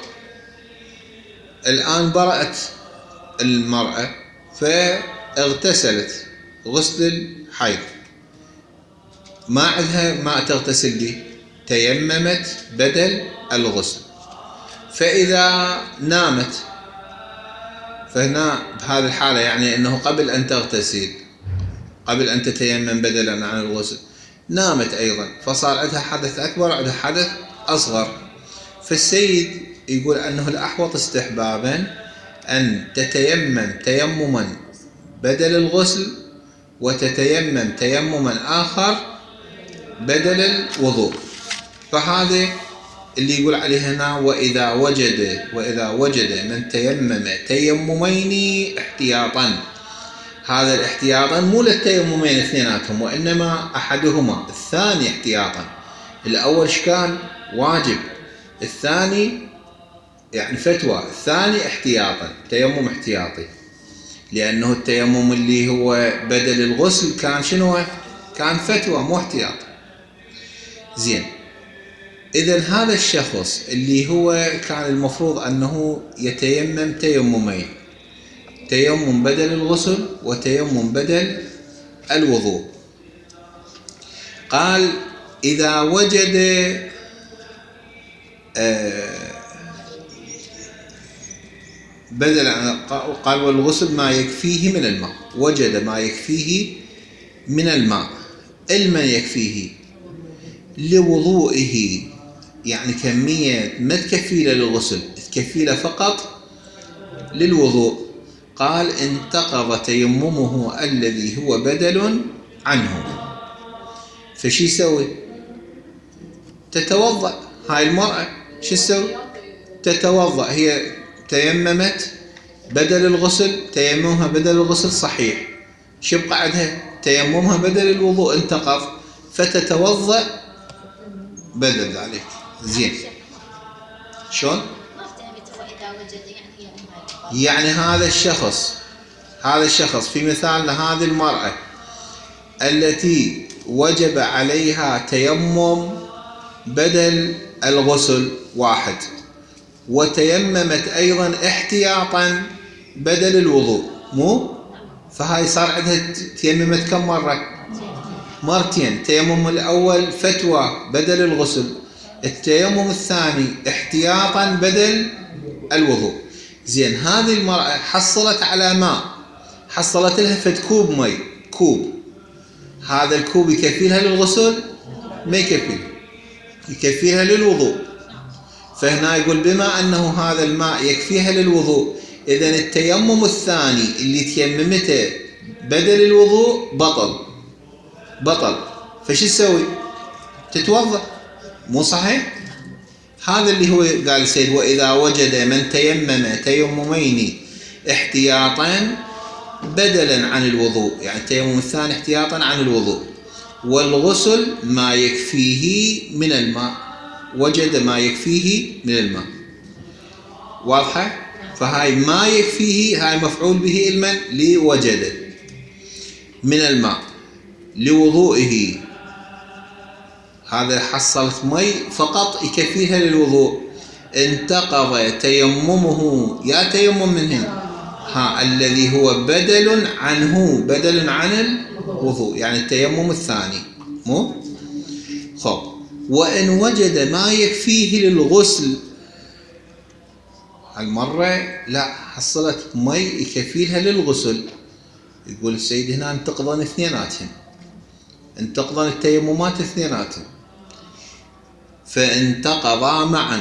الآن برأت المرأة فاغتسلت غسل الحيض، ما عندها ماء تغتسل به، تيممت بدل الغسل. فإذا نامت فهنا بهذه الحالة يعني أنه قبل أن تغتسل قبل أن تتيمم بدلا عن الغسل نامت أيضا، فصار عندها حدث أكبر وعندها حدث أصغر. فالسيد يقول أنه الأحوط استحبابا أن تتيمم تيمما بدل الغسل وتتيمم تيمما آخر بدل الوضوء. فهذا اللي يقول عليه هنا وإذا وجد وإذا وجد من تيمم تيممين احتياطا. هذا الاحتياطا مو للتيممين اثنيناتهم، وإنما أحدهما، الثاني احتياطا. الأول كان واجب، الثاني يعني فتوى، الثاني احتياطا، تيمم احتياطي، لأنه التيمم اللي هو بدل الغسل كان شنو؟ كان فتوى مو احتياط. زين، إذن هذا الشخص اللي هو كان المفروض أنه يتيمم تيممين، تيمم بدل الغسل وتيمم بدل الوضوء، قال إذا وجد آه بدل قال والغسل ما يكفيه من الماء، وجد ما يكفيه من الماء. المن يكفيه لوضوئه، يعني كمية ما تكفي له للغسل، تكفي له فقط للوضوء. قال انتقض تيممه الذي هو بدل عنه. فشي يسوي؟ تتوضأ. هاي المرأة شو تسوي؟ تتوضأ. هي تيممت بدل الغسل، تيممها بدل الغسل صحيح، شو بقى عندها؟ تيممها بدل الوضوء انتقض، فتتوضأ بدل ذلك. زين، شلون؟ يعني هذا الشخص هذا الشخص في مثالنا هذه المرأة التي وجب عليها تيمم بدل الغسل واحد، وتيممت أيضا احتياطا بدل الوضوء، مو؟ فهاي صار عندها تيممت كم مرة؟ مرتين. التيمم الأول فتوى بدل الغسل، التيمم الثاني احتياطا بدل الوضوء. زين، هذه المرأة حصلت على ماء، حصلت لها فد كوب مي، كوب، هذا الكوب يكفي لها للغسل؟ ما يكفي، يكفيها للوضوء. فهنا يقول بما أنه هذا الماء يكفيها للوضوء، إذن التيمم الثاني اللي تيممته بدل الوضوء بطل بطل. فش تسوي؟ تتوضأ، مو صحيح؟ هذا اللي هو قال السيد وإذا وجد من تيمم تيممين احتياطا بدلا عن الوضوء، يعني التيمم الثاني احتياطا عن الوضوء، والغسل ما يكفيه من الماء، وجد ما يكفيه من الماء. واضحة؟ فهاي ما يكفيه، هاي مفعول به المن لوجد من الماء. لوضوئه، هذا حصلت مي فقط يكفيها للوضوء، انتقض تيممه، يا تيمم من هنا ها الذي هو بدل عنه، بدل عن الوضوء، يعني التيمم الثاني مو خب. وإن وجد ما يكفيه للغسل، هالمرة لا حصلت مي يكفيها للغسل، يقول السيد هنا انتقضن اثنيناتهم، انتقضن التيممات اثنيناتهم، فانتقضا معا،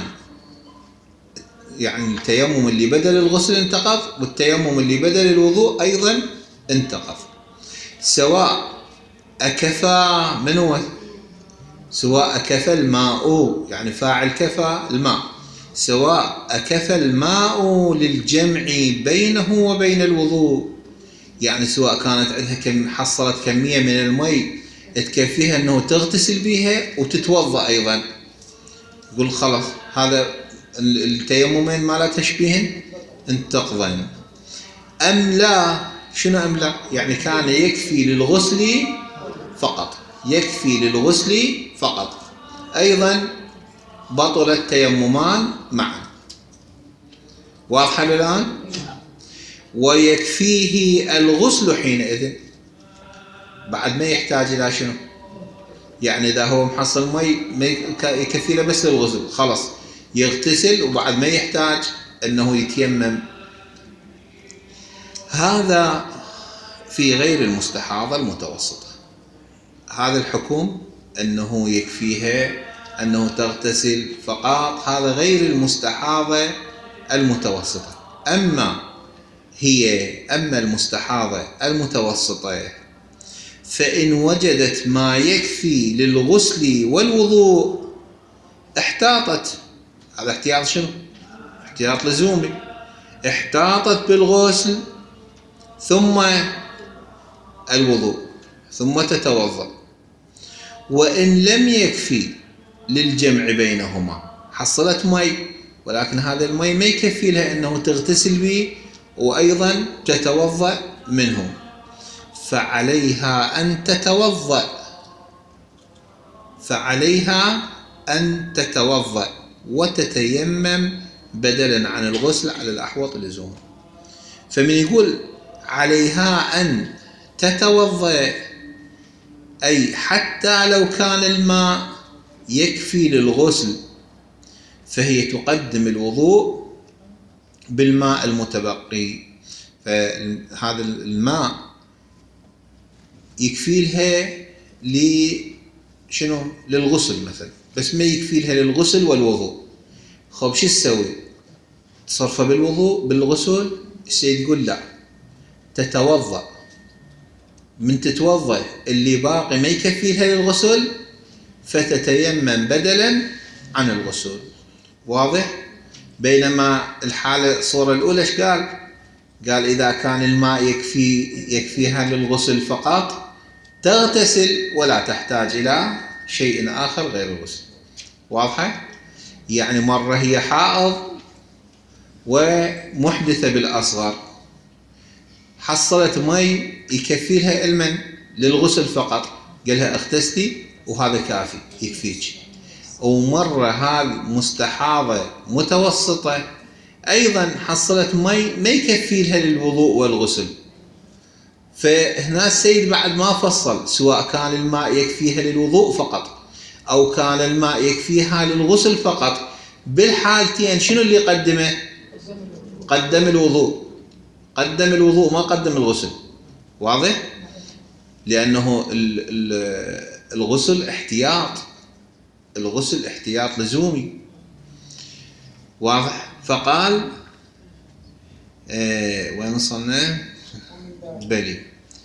يعني التيمم اللي بدل الغسل انتقض، والتيمم اللي بدل الوضوء أيضا انتقض، سواء أكفى من هو، سواء أكفى الماء، يعني فاعل كفى الماء، سواء أكفى الماء للجمع بينه وبين الوضوء، يعني سواء كانت عندها كم حصلت كمية من المي تكفيها أنه تغتسل بها وتتوضأ أيضا، يقول خلاص هذا التيممين ما لا تشبيهن انتقضن. أم لا، شنو أم لا؟ يعني كان يكفي للغسل فقط، يكفي للغسل فقط، أيضا بطل التيممان معا. واضحة الآن؟ ويكفيه الغسل حينئذ، بعد ما يحتاج إلى شنو؟ يعني إذا هو محصل مي يكفي له بس للغسل، خلاص يغتسل وبعد ما يحتاج أنه يتيمم. هذا في غير المستحاضة المتوسطة، هذا الحكم أنه يكفيها أنه تغتسل فقط، هذا غير المستحاضة المتوسطة. أما هي أما المستحاضة المتوسطة فإن وجدت ما يكفي للغسل والوضوء احتاطت، هذا احتياط شنو؟ احتياط لزومي، احتاطت بالغسل ثم الوضوء ثم تتوضأ. وإن لم يكفي للجمع بينهما، حصلت مي ولكن هذا المي ما يكفي لها أنه تغتسل به وأيضا تتوضأ منه، فعليها أن تتوضأ، فعليها أن تتوضأ وتتيمم بدلا عن الغسل على الأحوط اللزوم. فمن يقول عليها أن تتوضأ، أي حتى لو كان الماء يكفي للغسل فهي تقدم الوضوء بالماء المتبقي، فهذا الماء يكفي لها لشنو؟ للغسل مثلا، بس ما يكفي لها للغسل والوضوء. خب شو تسوي؟ تصرفه بالوضوء بالغسل؟ السيد يقول لا، تتوضأ، من تتوضأ اللي باقي ما يكفي لها للغسل فتتيمم بدلا عن الغسل. واضح؟ بينما الحالة الصورة الأولى ايش قال؟ قال إذا كان الماء يكفي يكفيها للغسل فقط تغتسل ولا تحتاج إلى شيء آخر غير الغسل. واضحة؟ يعني مرة هي حائض ومحدثة بالأصغر، حصلت مي يكفي لها علما للغسل فقط، قالها اغتسلي وهذا كافي يكفيك. ومرة هذه مستحاضة متوسطة أيضا حصلت مي ما يكفي لها للوضوء والغسل، فهنا السيد بعد ما فصل سواء كان الماء يكفيها للوضوء فقط أو كان الماء يكفيها للغسل فقط، بالحالتين شنو اللي قدمه؟ قدم الوضوء، قدم الوضوء ما قدم الغسل. واضح؟ لأنه الغسل احتياط، الغسل احتياط لزومي. واضح؟ فقال اه وين وصلنا؟ بلي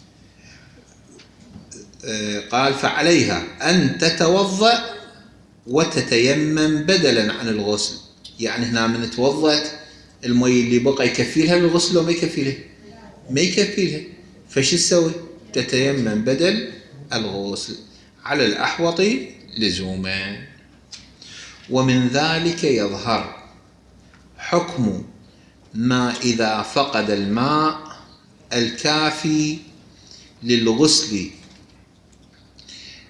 اه قال فعليها أن تتوضأ وتتيمم بدلا عن الغسل، يعني هنا من توضأت المي اللي بقى يكفي لها للغسل وما يكفي لها، ما يكفي لها، فش تسوي؟ تتيمم بدل الغسل على الأحوط لزوما. ومن ذلك يظهر حكم ما إذا فقد الماء الكافي للغسل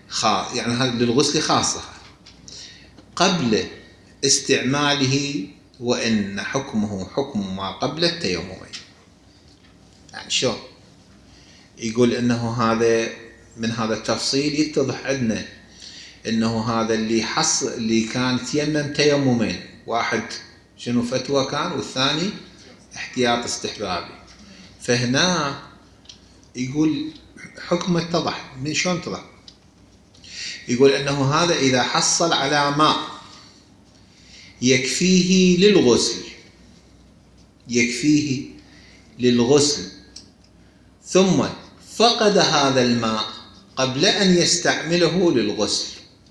خا يعني هذا للغسل خاصة قبل استعماله، وإن حكمه حكم ما قبل التيممين. يعني شو يقول إنه هذا من هذا التفصيل يتضح عندنا إنه هذا اللي حص اللي كان تيمم تيممين، واحد شنو فتوى كان والثاني احتياط استحبابي. فهنا يقول حكمه اتضح. من شلون اتضح؟ يقول انه هذا اذا حصل على ماء يكفيه للغسل يكفيه للغسل ثم فقد هذا الماء قبل ان يستعمله للغسل.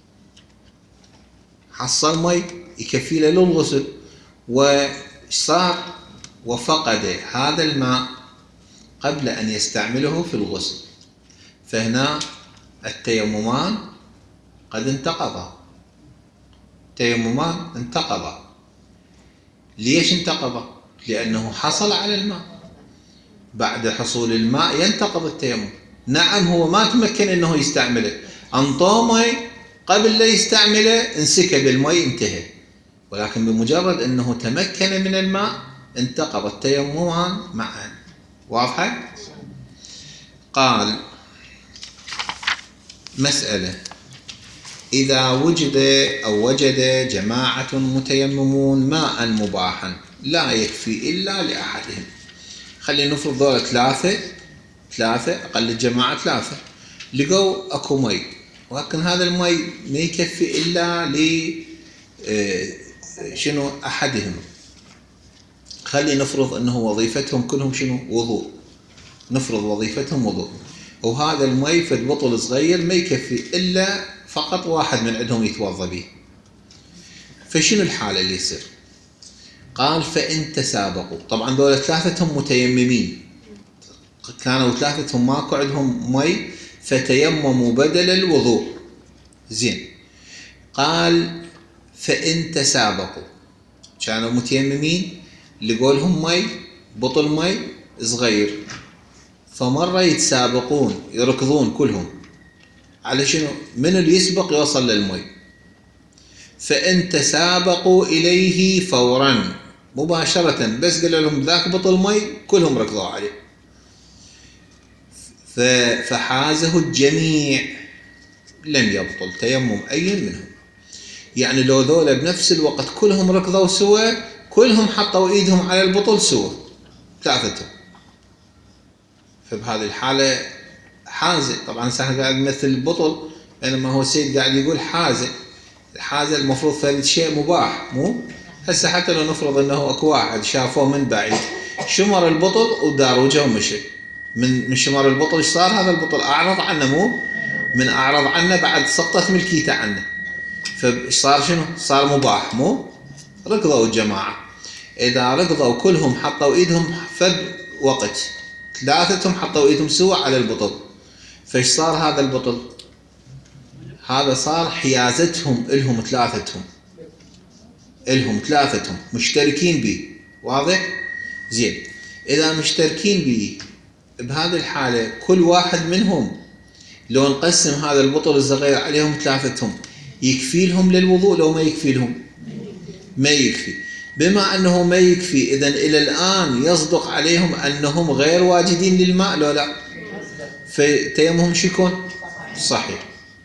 حصل مي يكفي له للغسل وصار وفقد هذا الماء قبل أن يستعمله في الغسل، فهنا التيممان قد انتقضا. تيممان انتقضا. ليش انتقضا؟ لأنه حصل على الماء. بعد حصول الماء ينتقض التيمم. نعم هو ما تمكن أنه يستعمله، أنطاه مي قبل لا يستعمله انسكب المي انتهى، ولكن بمجرد أنه تمكن من الماء انتقض التيممان معا. واضحة؟ قال مسألة: إذا وجد أو وجد جماعة متيممون ماء مباحا لا يكفي إلا لأحدهم. خلينا نفرض ذولا ثلاثة ثلاثة أقل الجماعة ثلاثة لقوا أكو مي، ولكن هذا المي ما يكفي إلا ل شنو أحدهم. خلينا نفرض أنه وظيفتهم كلهم شنو؟ وضوء. نفرض وظيفتهم وضوء، وهذا المي في بطل صغير ما يكفي إلا فقط واحد من عندهم يتوضأ به. فشنو الحالة اللي يصير؟ قال: فإن تسابقوا. طبعا دول ثلاثتهم متيممين، كانوا ثلاثتهم ماكو عندهم مي فتيمموا بدل الوضوء. زين. قال: فإن تسابقوا، كانوا متيممين لقوا لهم مي بطل مي صغير، فمرة يتسابقون يركضون كلهم على شنو؟ من اللي يسبق يوصل للمي. فإن تسابقوا إليه فورا مباشرة، بس قالوا لهم ذاك بطل مي كلهم ركضوا عليه، فحازه الجميع لم يبطل تيمم أي منهم. يعني لو ذولا بنفس الوقت كلهم ركضوا سوا، كلهم حطوا ايدهم على البطل سوا ثلاثتهم، فبهذه الحالة حازة. طبعا سهل قاعد يمثل البطل، بينما هو السيد قاعد يقول حازة. الحازة المفروض فرد شيء مباح، مو هسه حتى لو نفرض انه اكو واحد شافوه من بعيد شمر البطل ودار وجهه ومشي، من من شمر البطل ايش صار؟ هذا البطل اعرض عنه، مو من اعرض عنه بعد سقطت ملكيته عنه، فايش صار؟ شنو صار؟ مباح، مو ركضوا الجماعة. إذا ركضوا كلهم حطوا إيدهم فد وقت، ثلاثتهم حطوا إيدهم سوا على البطل، فايش صار هذا البطل؟ هذا صار حيازتهم إلهم ثلاثتهم، إلهم ثلاثتهم مشتركين به. واضح؟ زين. إذا مشتركين به بهذه الحالة كل واحد منهم لو نقسم هذا البطل الصغير عليهم ثلاثتهم يكفي لهم للوضوء لو ما يكفي لهم؟ ما يكفي. بما أنه ما يكفي، إذن إلى الآن يصدق عليهم أنهم غير واجدين للماء لو لا؟ فتيمهم شكون؟ صحيح.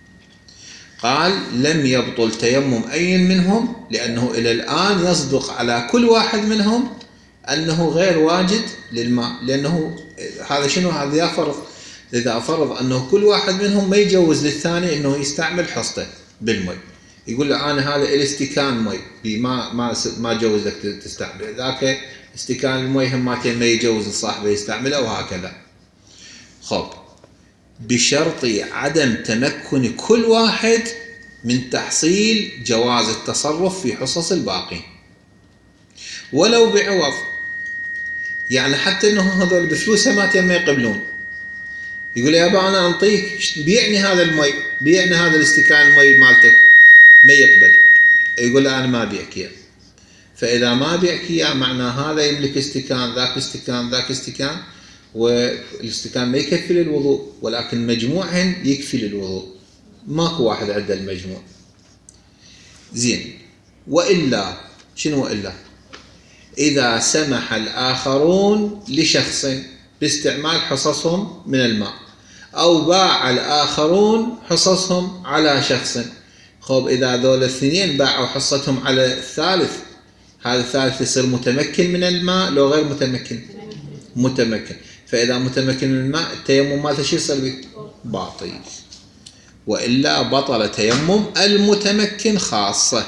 قال: لم يبطل تيمم أي منهم، لأنه إلى الآن يصدق على كل واحد منهم أنه غير واجد للماء، لأنه هذا شنو؟ هذا يفرض إذا فرض أنه كل واحد منهم ما يجوز للثاني أنه يستعمل حصته بالمي، يقول له أنا هذا الاستكان مي ما ما ما جوز لك تستعمله، ذاك استكان المي همتين ما يجوز لصاحبه يستعمله، وهكذا. خب، بشرط عدم تمكن كل واحد من تحصيل جواز التصرف في حصص الباقي ولو بعوض. يعني حتى انه هذول بفلوس همتين ما يقبلون، يقول يا ابا انا انطيك بيعني هذا المي، بيعني هذا الاستكان المي مالتك، ما يقبل، يقول انا ما بيعك اياه. فاذا ما بيعك اياه معناه هذا يملك استكان، ذاك استكان، ذاك استكان، والاستكان ما يكفي للوضوء، ولكن مجموعهن يكفي للوضوء. ماكو واحد عنده المجموع. زين، وإلا شنو وإلا؟ إذا سمح الآخرون لشخص باستعمال حصصهم من الماء، أو باع الآخرون حصصهم على شخص. خب إذا ذول الاثنين باعوا حصتهم على الثالث، هذا الثالث يصير متمكن من الماء لو غير متمكن؟ متمكن. فإذا متمكن من الماء التيمم مالته شو يصير به؟ باطل. وإلا بطل تيمم المتمكن خاصة.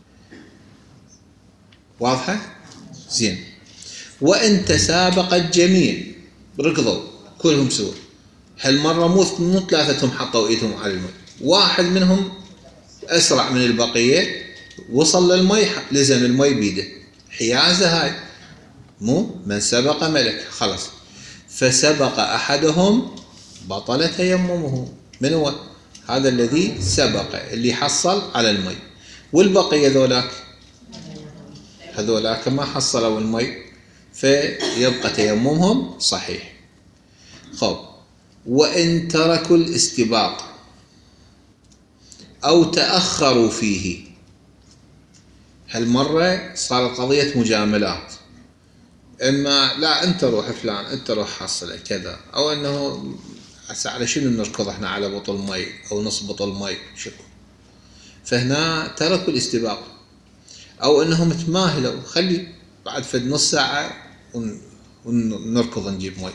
واضحة؟ زين. وإن تسابق الجميع، ركضوا كلهم سوا، هالمرة مو ثلاثتهم حطوا ايدهم على الماء، واحد منهم أسرع من البقية وصل للمي، لزم المي بيده، حيازة هاي، مو من سبق ملك، خلص. فسبق أحدهم بطل تيممه. من هو؟ هذا الذي سبق، اللي حصل على المي. والبقية ذولاك هذولاك ما حصلوا المي، فيبقى تيممهم صحيح. خب، وإن تركوا الاستباق أو تأخروا فيه، هالمرة صارت قضية مجاملات، إما لا أنت روح فلان، أنت روح حصل كذا، أو أنه على شنو نركض إحنا على بطل مي أو نص بطل مي شكو. فهنا تركوا الاستباق، أو أنهم تماهلوا، خلي بعد فد نص ساعة ونركض نجيب مي.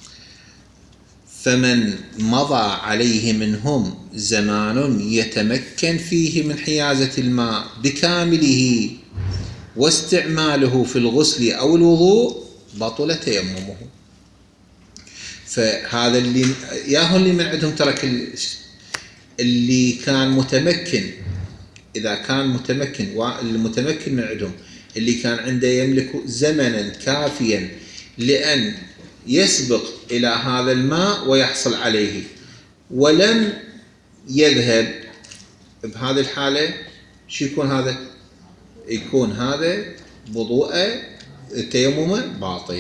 فمن مضى عليه منهم زمان يتمكن فيه من حيازة الماء بكامله واستعماله في الغسل أو الوضوء بطل تيممه. فهذا اللي ياهو اللي من عندهم ترك اللي كان متمكن. إذا كان متمكن، والمتمكن من عندهم اللي كان عنده يملك زمنا كافيا لأن يسبق إلى هذا الماء ويحصل عليه ولم يذهب، بهذه الحالة شو يكون هذا؟ يكون هذا وضوءه تيممه باطل.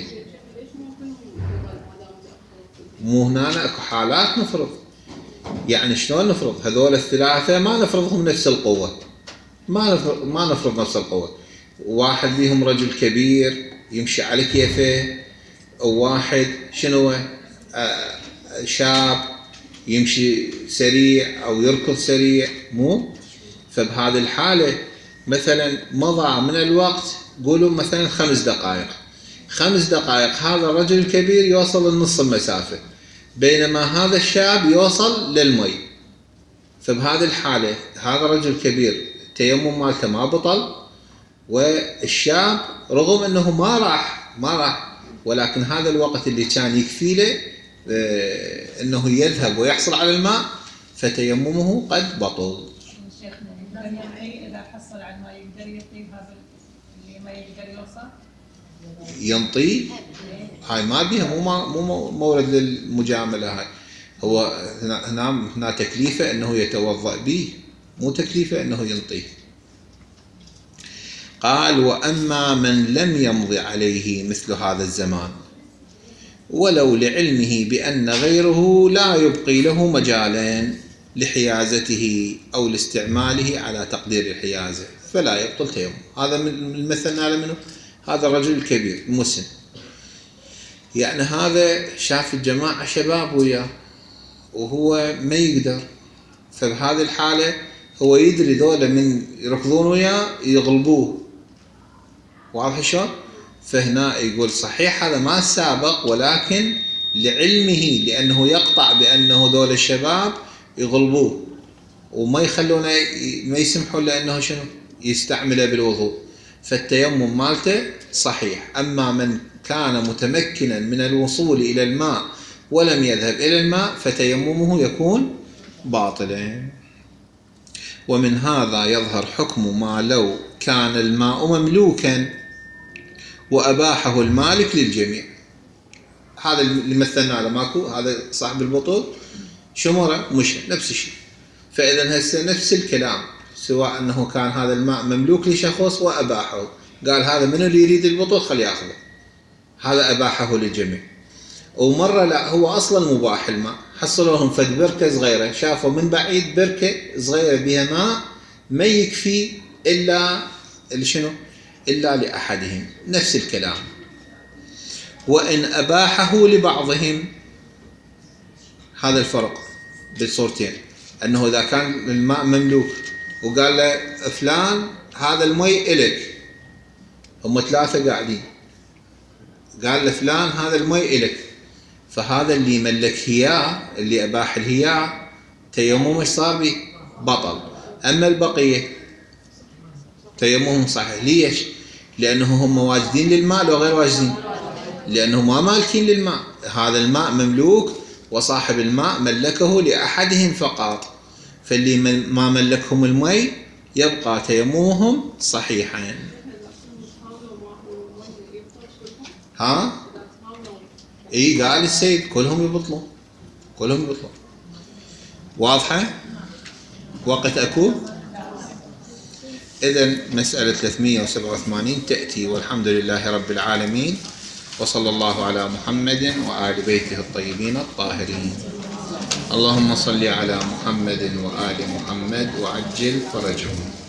مو هنا اكو حالات نفرض، يعني شلون نفرض؟ هذول الثلاثة ما نفرضهم نفس القوة، ما نفرض ما نفرض نفس القوة. واحد فيهم رجل كبير يمشي على كيفه، وواحد شنو آه شاب يمشي سريع أو يركض سريع، مو؟ فبهذه الحالة مثلا مضى من الوقت قولوا مثلا خمس دقائق، خمس دقائق هذا الرجل الكبير يوصل لنص المسافة، بينما هذا الشاب يوصل للمي. فبهذه الحالة هذا الرجل الكبير التيمم مالته ما بطل، والشاب رغم أنه ما راح ما راح ولكن هذا الوقت اللي كان يكفي له أنه يذهب ويحصل على الماء فتيممه قد بطل. شيخنا ينطي إذا حصل على الماء يقدر ينطي هذا اللي ما يقدر يوصل؟ ينطي؟ هاي ما بيها، مو مو مورد للمجاملة. هاي هو هنا هنا تكليفه أنه يتوضأ به، مو تكليفه أنه ينطيه. قال: وأما من لم يمض عليه مثل هذا الزمان ولو لعلمه بأن غيره لا يبقي له مجالا لحيازته أو لاستعماله على تقدير الحيازة فلا يبطل تيمم. هذا من المثل على منه هذا الرجل الكبير المسن، يعني هذا شاف الجماعة شباب وياه وهو ما يقدر، فبهذه الحالة هو يدري ذولا من يركضون وياه يغلبوه. واضح شلون؟ فهنا يقول صحيح هذا ما سابق، ولكن لعلمه لأنه يقطع بأنه ذول الشباب يغلبوه وما يخلونه ما يسمحون لأنه شنو يستعمله بالوضوء، فالتيمم مالته صحيح. أما من كان متمكنا من الوصول إلى الماء ولم يذهب إلى الماء فتيممه يكون باطلا. ومن هذا يظهر حكم ما لو كان الماء مملوكا وأباحه المالك للجميع. هذا اللي مثلنا على ماكو، هذا صاحب البطول شمرة مش نفس الشيء. فإذا هسه نفس الكلام، سواء أنه كان هذا الماء مملوك لشخص وأباحه، قال هذا من اللي يريد البطول خلي يأخذه، هذا أباحه للجميع. ومرة لا هو أصلا مباح الماء، حصلوا لهم فد بركة صغيرة، شافوا من بعيد بركة صغيرة بها ماء ما يكفي إلا شنو؟ إلا لأحدهم. نفس الكلام. وإن أباحه لبعضهم، هذا الفرق بالصورتين، أنه إذا كان الماء مملوك وقال له فلان هذا المي إلك، هم ثلاثة قاعدين، قال له فلان هذا المي إلك، فهذا اللي ملك إياه اللي أباح الهياء تيممه صار به بطل. أما البقية تيممهم صحيح. ليش؟ لأنه هم واجدين للماء أو غير واجدين؟ لأنه ما مالكين للماء، هذا الماء مملوك وصاحب الماء ملكه لأحدهم فقط، فاللي ما ملكهم المي يبقى تيممهم صحيحا. ها؟ اي قال السيد كلهم يبطلون، كلهم يبطلون. واضحة؟ وقت أكو؟ إذن مسألة ثلاثمئة وسبعة وثمانين تأتي، والحمد لله رب العالمين، وصلى الله على محمد وآل بيته الطيبين الطاهرين. اللهم صل على محمد وآل محمد وعجل فرجهم.